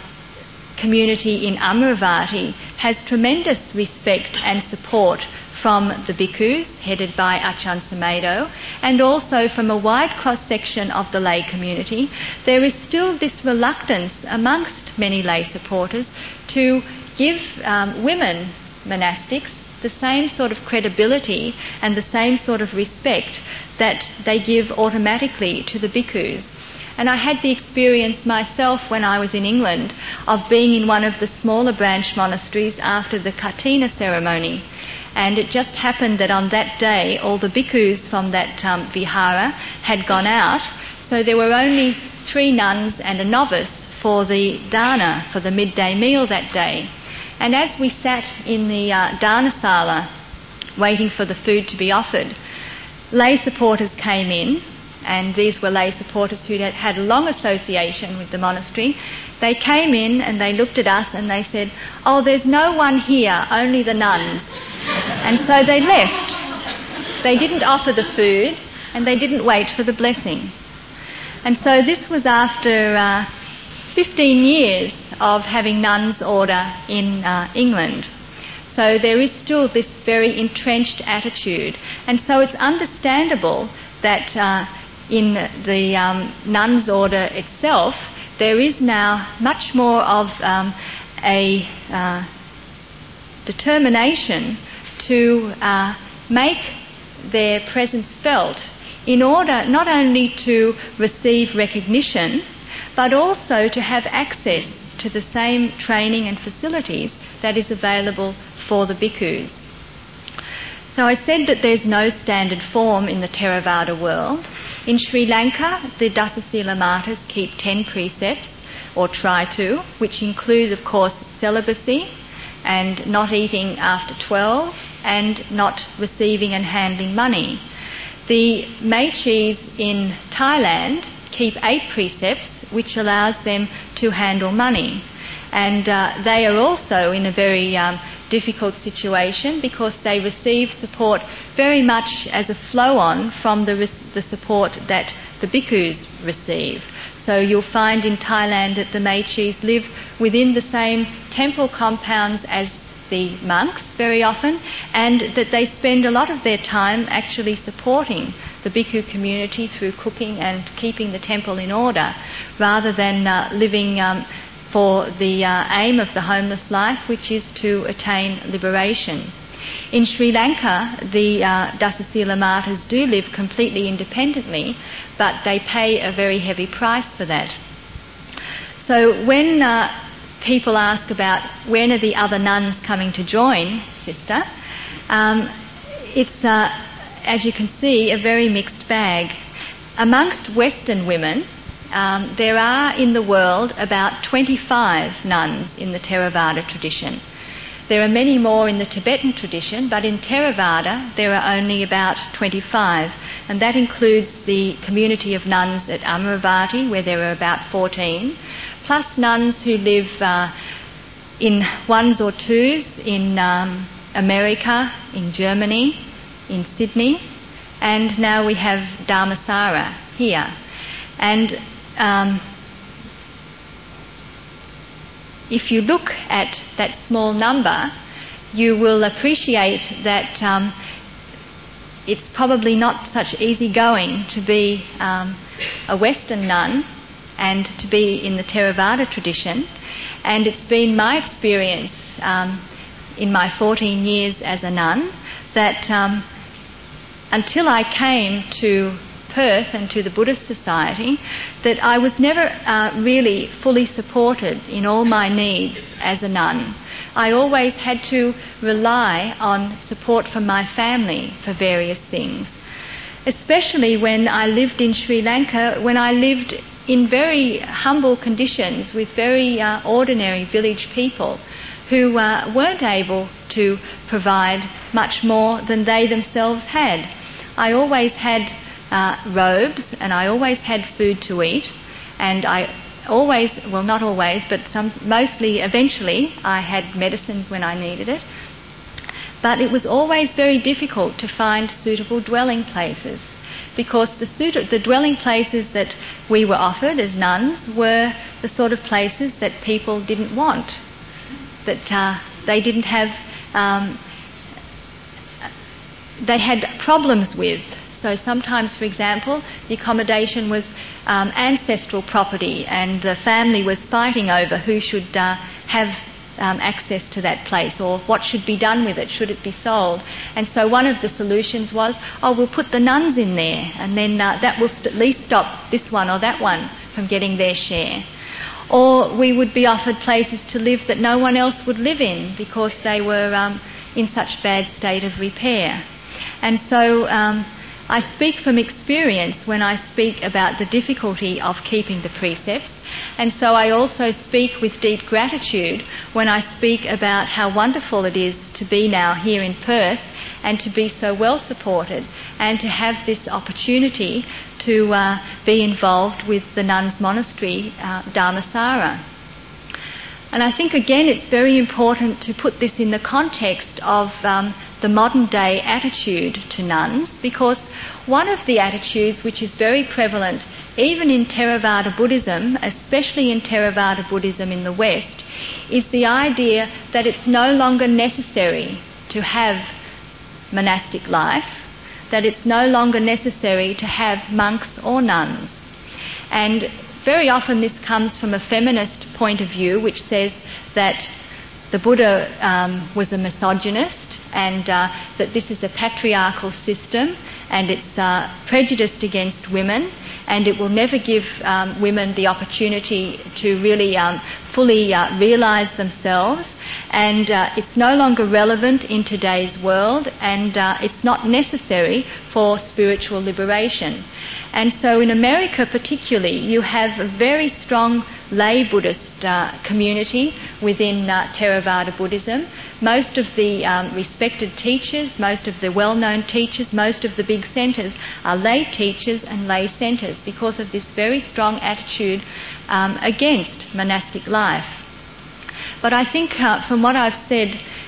community in Amaravati has tremendous respect and support from the bhikkhus, headed by Achan Samedo, and also from a wide cross-section of the lay community, there is still this reluctance amongst many lay supporters to give women monastics the same sort of credibility and the same sort of respect that they give automatically to the bhikkhus. And I had the experience myself when I was in England of being in one of the smaller branch monasteries after the Katina ceremony. And it just happened that on that day all the bhikkhus from that vihara had gone out, so there were only 3 nuns and a novice for the dana, for the midday meal that day. And as we sat in the dana sala waiting for the food to be offered, lay supporters came in, and these were lay supporters who had a long association with the monastery. They came in and they looked at us and they said, "Oh, there's no one here, only the nuns." And so they left. They didn't offer the food and they didn't wait for the blessing. And so this was after 15 years of having nuns order in England. So there is still this very entrenched attitude. And so it's understandable that in the nuns order itself, there is now much more of a determination to make their presence felt in order not only to receive recognition, but also to have access to the same training and facilities that is available for the bhikkhus. So I said that there's no standard form in the Theravada world. In Sri Lanka, the Dasasila Matas keep 10 precepts, or try to, which include, of course, celibacy and not eating after 12 and not receiving and handling money. The Mechis in Thailand keep 8 precepts, which allows them to handle money. And they are also in a very difficult situation because they receive support very much as a flow-on from the support that the bhikkhus receive. So you'll find in Thailand that the Mechis live within the same temple compounds as the monks very often, and that they spend a lot of their time actually supporting the bhikkhu community through cooking and keeping the temple in order, rather than living for the aim of the homeless life, which is to attain liberation. In Sri Lanka, the Dasasila martyrs do live completely independently, but they pay a very heavy price for that. So when people ask about when are the other nuns coming to join, sister, it's, as you can see, a very mixed bag. Amongst Western women, there are in the world about 25 nuns in the Theravada tradition. There are many more in the Tibetan tradition, but in Theravada there are only about 25, and that includes the community of nuns at Amaravati, where there are about 14, plus nuns who live in ones or twos in America, in Germany, in Sydney, and now we have Dharmasara here. And if you look at that small number, you will appreciate that it's probably not such easy going to be a Western nun and to be in the Theravada tradition. And it's been my experience in my 14 years as a nun that until I came to Perth and to the Buddhist Society, that I was never really fully supported in all my needs as a nun. I always had to rely on support from my family for various things, especially when I lived in Sri Lanka, when I lived in very humble conditions with very ordinary village people who weren't able to provide much more than they themselves had. I always had robes, and I always had food to eat, and I always, well not always, but mostly eventually I had medicines when I needed it. But it was always very difficult to find suitable dwelling places, because the dwelling places that we were offered as nuns were the sort of places that people didn't want, that they didn't have, they had problems with. So sometimes, for example, the accommodation was ancestral property, and the family was fighting over who should have access to that place, or what should be done with it, should it be sold. And so one of the solutions was, we'll put the nuns in there, and then that will at least stop this one or that one from getting their share. Or we would be offered places to live that no one else would live in because they were in such bad state of repair. And so I speak from experience when I speak about the difficulty of keeping the precepts, and so I also speak with deep gratitude when I speak about how wonderful it is to be now here in Perth and to be so well supported and to have this opportunity to be involved with the nuns' monastery, Dharmasara. And I think again it's very important to put this in the context of the modern day attitude to nuns, because one of the attitudes which is very prevalent even in Theravada Buddhism, especially in Theravada Buddhism in the West, is the idea that it's no longer necessary to have monastic life, that it's no longer necessary to have monks or nuns. And very often this comes from a feminist point of view, which says that the Buddha was a misogynist, and that this is a patriarchal system, and it's prejudiced against women, and it will never give women the opportunity to really fully realise themselves, and it's no longer relevant in today's world, and it's not necessary for spiritual liberation. And so in America particularly, you have a very strong lay Buddhist community within Theravada Buddhism. Most of the respected teachers, most of the well-known teachers, most of the big centres are lay teachers and lay centres because of this very strong attitude against monastic life. But I think from what I've said,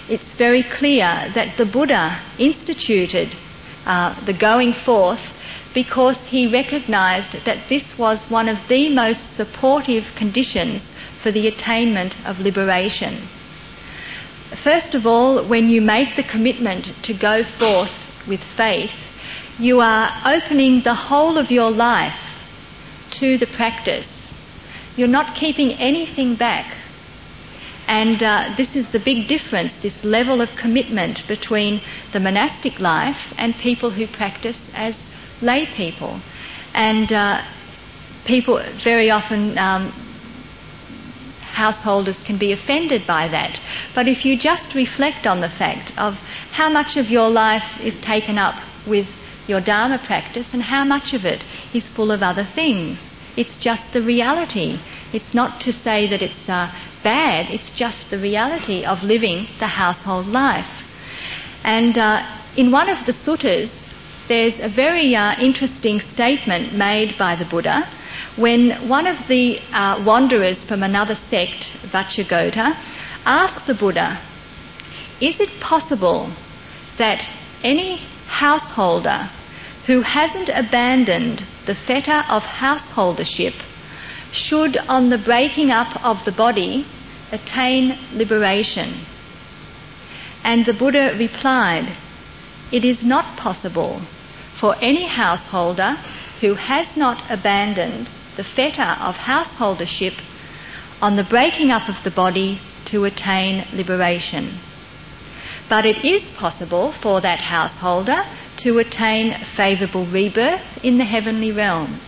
it's very clear that the Buddha instituted the going forth because he recognized that this was one of the most supportive conditions for the attainment of liberation. First of all, when you make the commitment to go forth with faith, you are opening the whole of your life to the practice. You're not keeping anything back. And this is the big difference, this level of commitment between the monastic life and people who practice as lay people. And people very often, householders can be offended by that. But if you just reflect on the fact of how much of your life is taken up with your Dharma practice and how much of it is full of other things, it's just the reality. It's not to say that it's bad, it's just the reality of living the household life. And in one of the suttas, there's a very interesting statement made by the Buddha when one of the wanderers from another sect, Vacchagotta, asked the Buddha, is it possible that any householder who hasn't abandoned the fetter of householdership should, on the breaking up of the body, attain liberation? And the Buddha replied, it is not possible for any householder who has not abandoned the fetter of householdership on the breaking up of the body to attain liberation. But it is possible for that householder to attain favourable rebirth in the heavenly realms.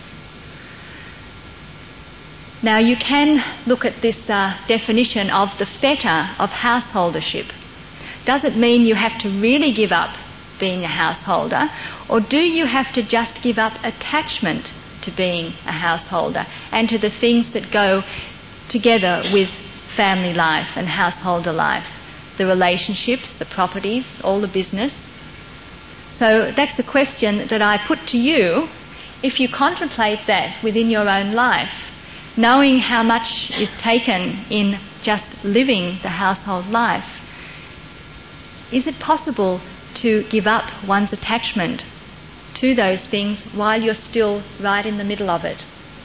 Now you can look at this definition of the fetter of householdership. Does it mean you have to really give up being a householder, or do you have to just give up attachment to being a householder and to the things that go together with family life and householder life, the relationships, the properties, all the business? So that's a question that I put to you. If you contemplate that within your own life, knowing how much is taken in just living the household life, is it possible to give up one's attachment to those things while you're still right in the middle of it?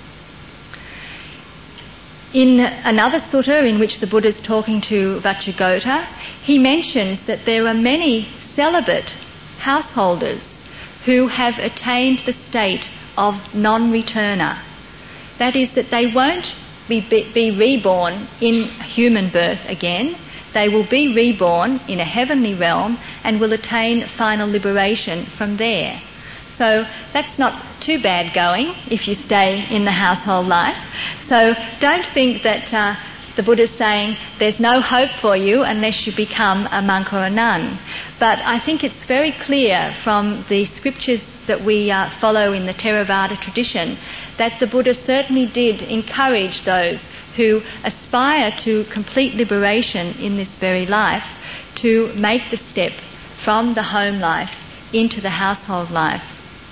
In another sutta in which the Buddha is talking to Vacchagotta, he mentions that there are many celibate householders who have attained the state of non-returner. That is, that they won't be reborn in human birth again. They will be reborn in a heavenly realm and will attain final liberation from there. So that's not too bad going if you stay in the household life. So don't think that the Buddha's saying there's no hope for you unless you become a monk or a nun. But I think it's very clear from the scriptures that we follow in the Theravada tradition that the Buddha certainly did encourage those who aspire to complete liberation in this very life to make the step from the home life into the household life.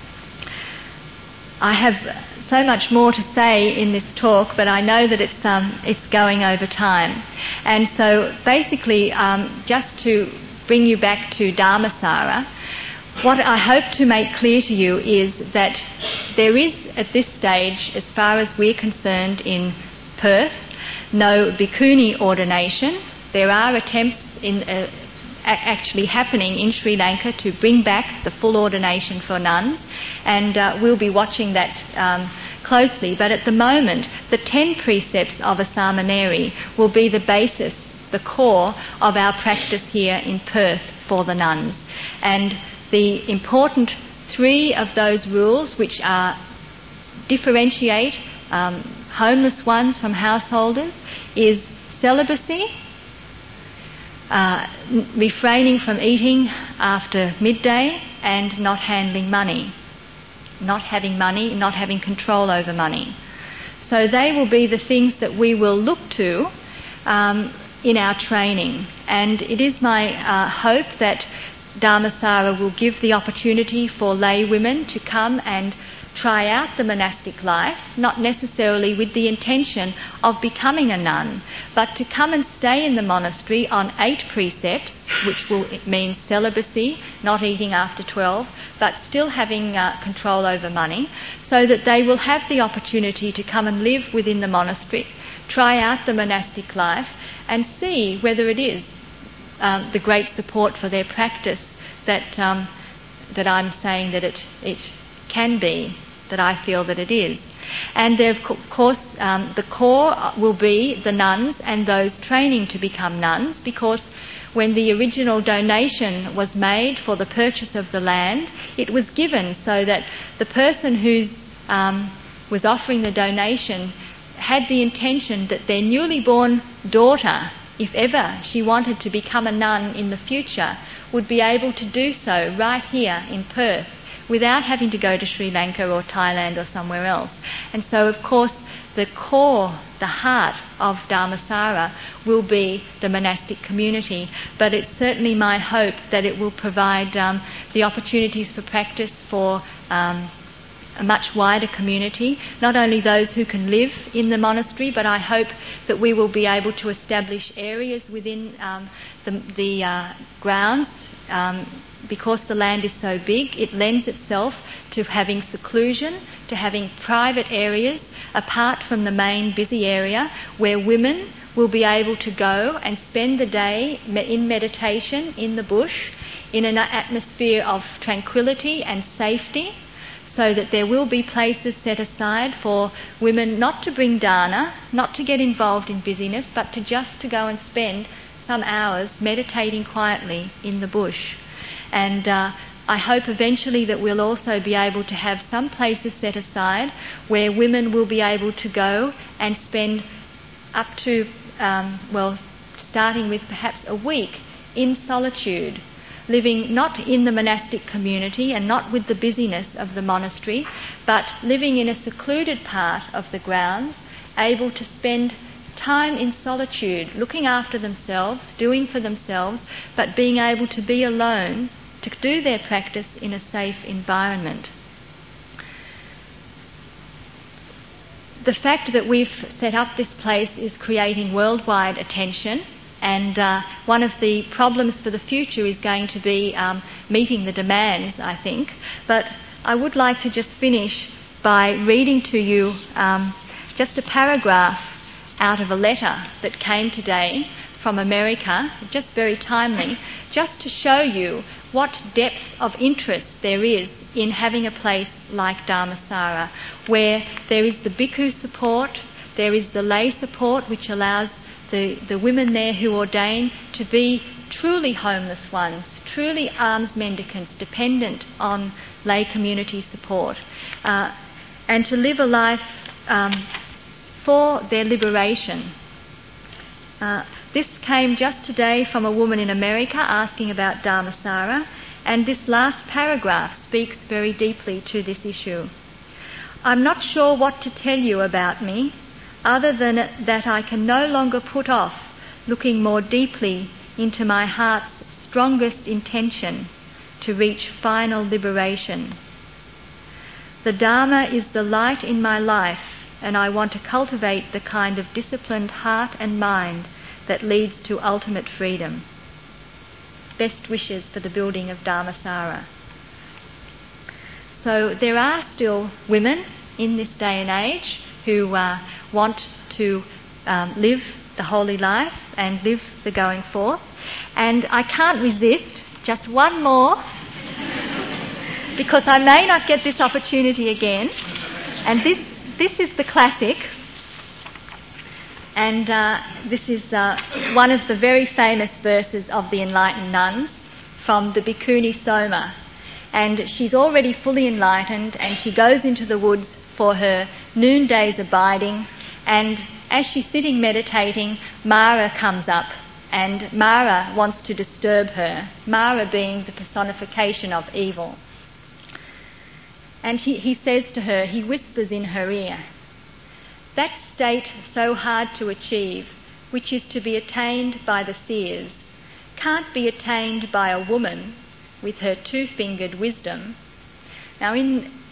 I have so much more to say in this talk, but I know that it's going over time. And so basically, just to bring you back to Dharmasara, what I hope to make clear to you is that there is, at this stage, as far as we're concerned in Perth, no bhikkhuni ordination. There are attempts actually happening in Sri Lanka to bring back the full ordination for nuns, and we'll be watching that closely. But at the moment, the 10 precepts of a Samaneri will be the basis, the core of our practice here in Perth for the nuns. And the important 3 of those rules, which are differentiate homeless ones from householders, is celibacy, refraining from eating after midday, and not handling money. Not having money, not having control over money. So they will be the things that we will look to in our training. And it is my hope that Dharmasara will give the opportunity for lay women to come and try out the monastic life, not necessarily with the intention of becoming a nun, but to come and stay in the monastery on 8 precepts, which will mean celibacy, not eating after 12, but still having control over money, so that they will have the opportunity to come and live within the monastery, try out the monastic life, and see whether it is the great support for their practice that I'm saying that it can be, that I feel that it is. And there, of course, the core will be the nuns and those training to become nuns, because when the original donation was made for the purchase of the land, it was given so that the person who was offering the donation had the intention that their newly born daughter, if ever she wanted to become a nun in the future, would be able to do so right here in Perth without having to go to Sri Lanka or Thailand or somewhere else. And so, of course, the core, the heart of Dharmasara will be the monastic community, but it's certainly my hope that it will provide the opportunities for practice for a much wider community, not only those who can live in the monastery, but I hope that we will be able to establish areas within the grounds. Because the land is so big, it lends itself to having seclusion, to having private areas apart from the main busy area, where women will be able to go and spend the day in meditation in the bush, in an atmosphere of tranquility and safety, so that there will be places set aside for women not to bring dana, not to get involved in busyness, but to just to go and spend some hours meditating quietly in the bush. And I hope eventually that we'll also be able to have some places set aside where women will be able to go and spend up to, starting with perhaps a week in solitude, living not in the monastic community and not with the busyness of the monastery, but living in a secluded part of the grounds, able to spend time in solitude, looking after themselves, doing for themselves, but being able to be alone to do their practice in a safe environment. The fact that we've set up this place is creating worldwide attention, and one of the problems for the future is going to be meeting the demands, I think. But I would like to just finish by reading to you just a paragraph out of a letter that came today from America, just very timely, just to show you what depth of interest there is in having a place like Dharmasara, where there is the bhikkhu support, there is the lay support which allows the women there who ordain to be truly homeless ones, truly alms mendicants, dependent on lay community support, and to live a life for their liberation. This came just today from a woman in America asking about Dharmasara, and this last paragraph speaks very deeply to this issue. I'm not sure what to tell you about me, other than that I can no longer put off looking more deeply into my heart's strongest intention to reach final liberation. The Dharma is the light in my life, and I want to cultivate the kind of disciplined heart and mind that leads to ultimate freedom. Best wishes for the building of Dharmasara. So there are still women in this day and age who want to live the holy life and live the going forth. And I can't resist just one more, because I may not get this opportunity again. And this is the classic. And this is one of the very famous verses of the enlightened nuns from the Bhikkhuni Soma. And she's already fully enlightened, and she goes into the woods for her noonday's abiding. And as she's sitting meditating, Mara comes up, and Mara wants to disturb her, Mara being the personification of evil. And he says to her, he whispers in her ear, "That state so hard to achieve, which is to be attained by the seers, can't be attained by a woman with her two-fingered wisdom." Now in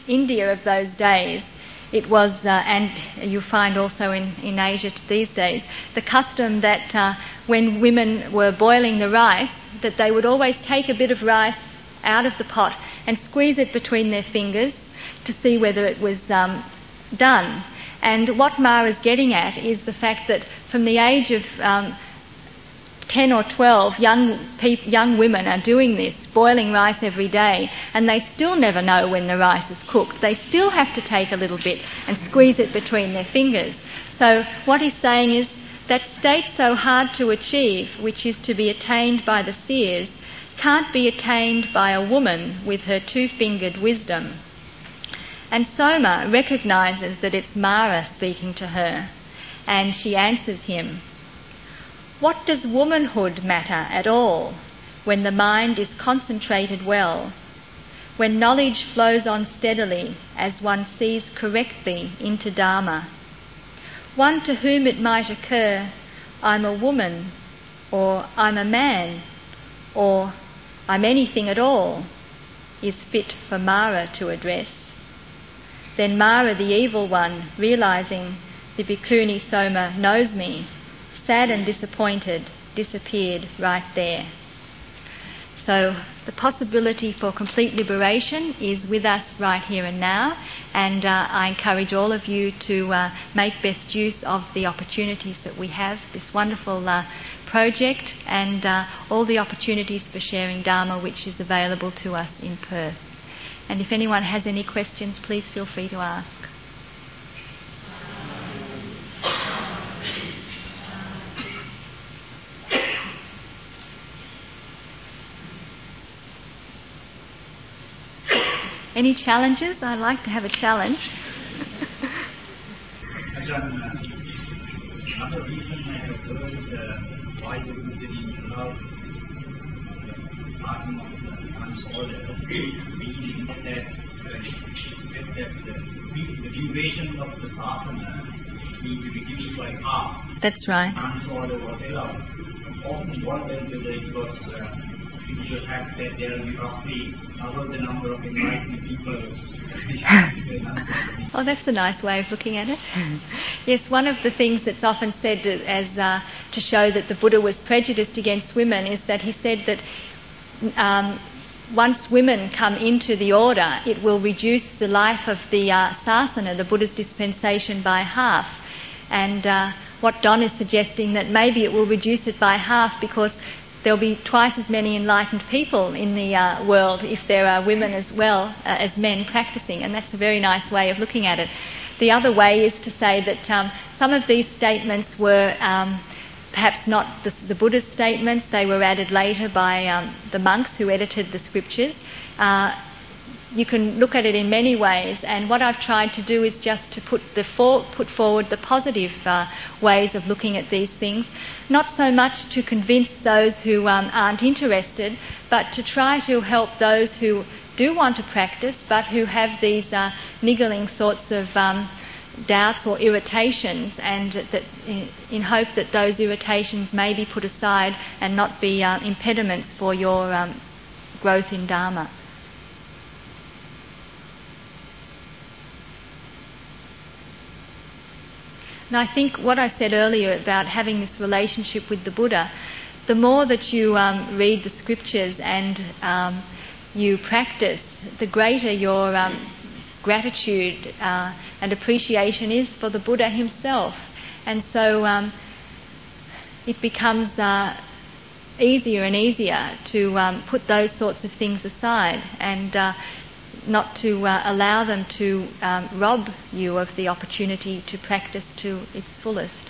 India of those days, it was, and you find also in Asia these days, the custom that when women were boiling the rice, that they would always take a bit of rice out of the pot and squeeze it between their fingers to see whether it was done. And what Mara's getting at is the fact that from the age of 10 or 12, young women are doing this, boiling rice every day, and they still never know when the rice is cooked. They still have to take a little bit and squeeze it between their fingers. So what he's saying is that state so hard to achieve, which is to be attained by the seers, can't be attained by a woman with her two-fingered wisdom. And Soma recognises that it's Mara speaking to her, and she answers him, "What does womanhood matter at all when the mind is concentrated well, when knowledge flows on steadily as one sees correctly into Dharma? One to whom it might occur, I'm a woman, or I'm a man, or I'm anything at all, is fit for Mara to address." Then Mara, the evil one, realising the Bhikkhuni Soma knows me, sad and disappointed, disappeared right there. So the possibility for complete liberation is with us right here and now, and I encourage all of you to make best use of the opportunities that we have, this wonderful project, and all the opportunities for sharing Dharma which is available to us in Perth. And if anyone has any questions, please feel free to ask. Any challenges? I'd like to have a challenge. Another reason I have heard why the Buddha didn't allow asking of one's order being that the duration of the sasana will be reduced by half. That's right. One's order was allowed. Often wondered whether it was due to the fact that there will be roughly double the number of enlightened people. Oh, that's a nice way of looking at it. Yes, one of the things that's often said as to show that the Buddha was prejudiced against women is that he said that once women come into the order, it will reduce the life of the sasana, the Buddha's dispensation, by half. And what Don is suggesting, that maybe it will reduce it by half because there'll be twice as many enlightened people in the world if there are women as well as men practicing, and that's a very nice way of looking at it. The other way is to say that some of these statements were perhaps not the Buddha's statements. They were added later by the monks who edited the scriptures. You can look at it in many ways, and what I've tried to do is just to put forward the positive ways of looking at these things, not so much to convince those who aren't interested, but to try to help those who do want to practice but who have these niggling sorts of doubts or irritations, and that in hope that those irritations may be put aside and not be impediments for your growth in Dharma. And I think what I said earlier about having this relationship with the Buddha, the more that you read the scriptures and you practice, the greater your gratitude and appreciation is for the Buddha himself. And so it becomes easier and easier to put those sorts of things aside and not to allow them to rob you of the opportunity to practice to its fullest.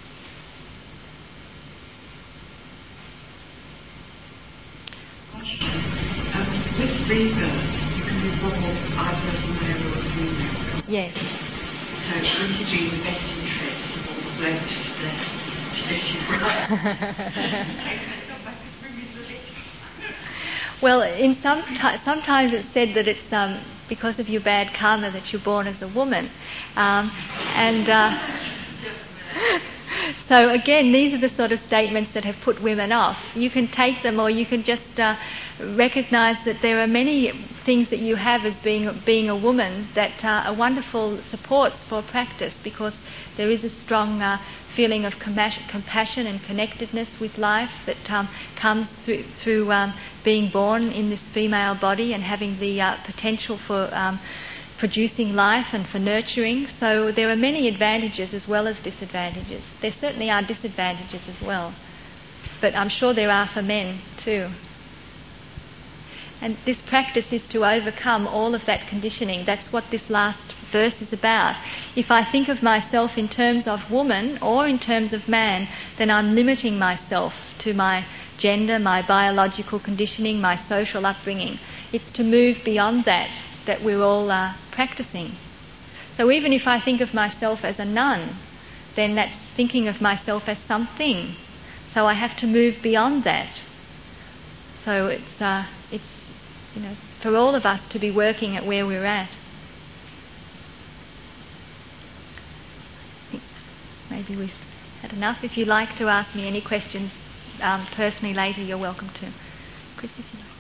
With rebirth, you can be born either as a male or a female. Yes. So it would be in the best interest of all the blokes there. Well, sometimes it's said that it's because of your bad karma that you're born as a woman, and So again, these are the sort of statements that have put women off. You can take them, or you can just recognise that there are many things that you have as being a woman that are wonderful supports for practice, because there is a strong feeling of compassion and connectedness with life that comes through being born in this female body and having the potential for producing life and for nurturing. So there are many advantages as well as disadvantages. There certainly are disadvantages as well, but I'm sure there are for men too. And this practice is to overcome all of that conditioning. That's what this last verse is about. If I think of myself in terms of woman or in terms of man, then I'm limiting myself to my gender, my biological conditioning, my social upbringing. It's to move beyond that we're all practicing. So even if I think of myself as a nun, then that's thinking of myself as something. So I have to move beyond that. So it's for all of us to be working at where we're at. I think maybe we've had enough. If you'd like to ask me any questions personally later, you're welcome to. Chris, if you like.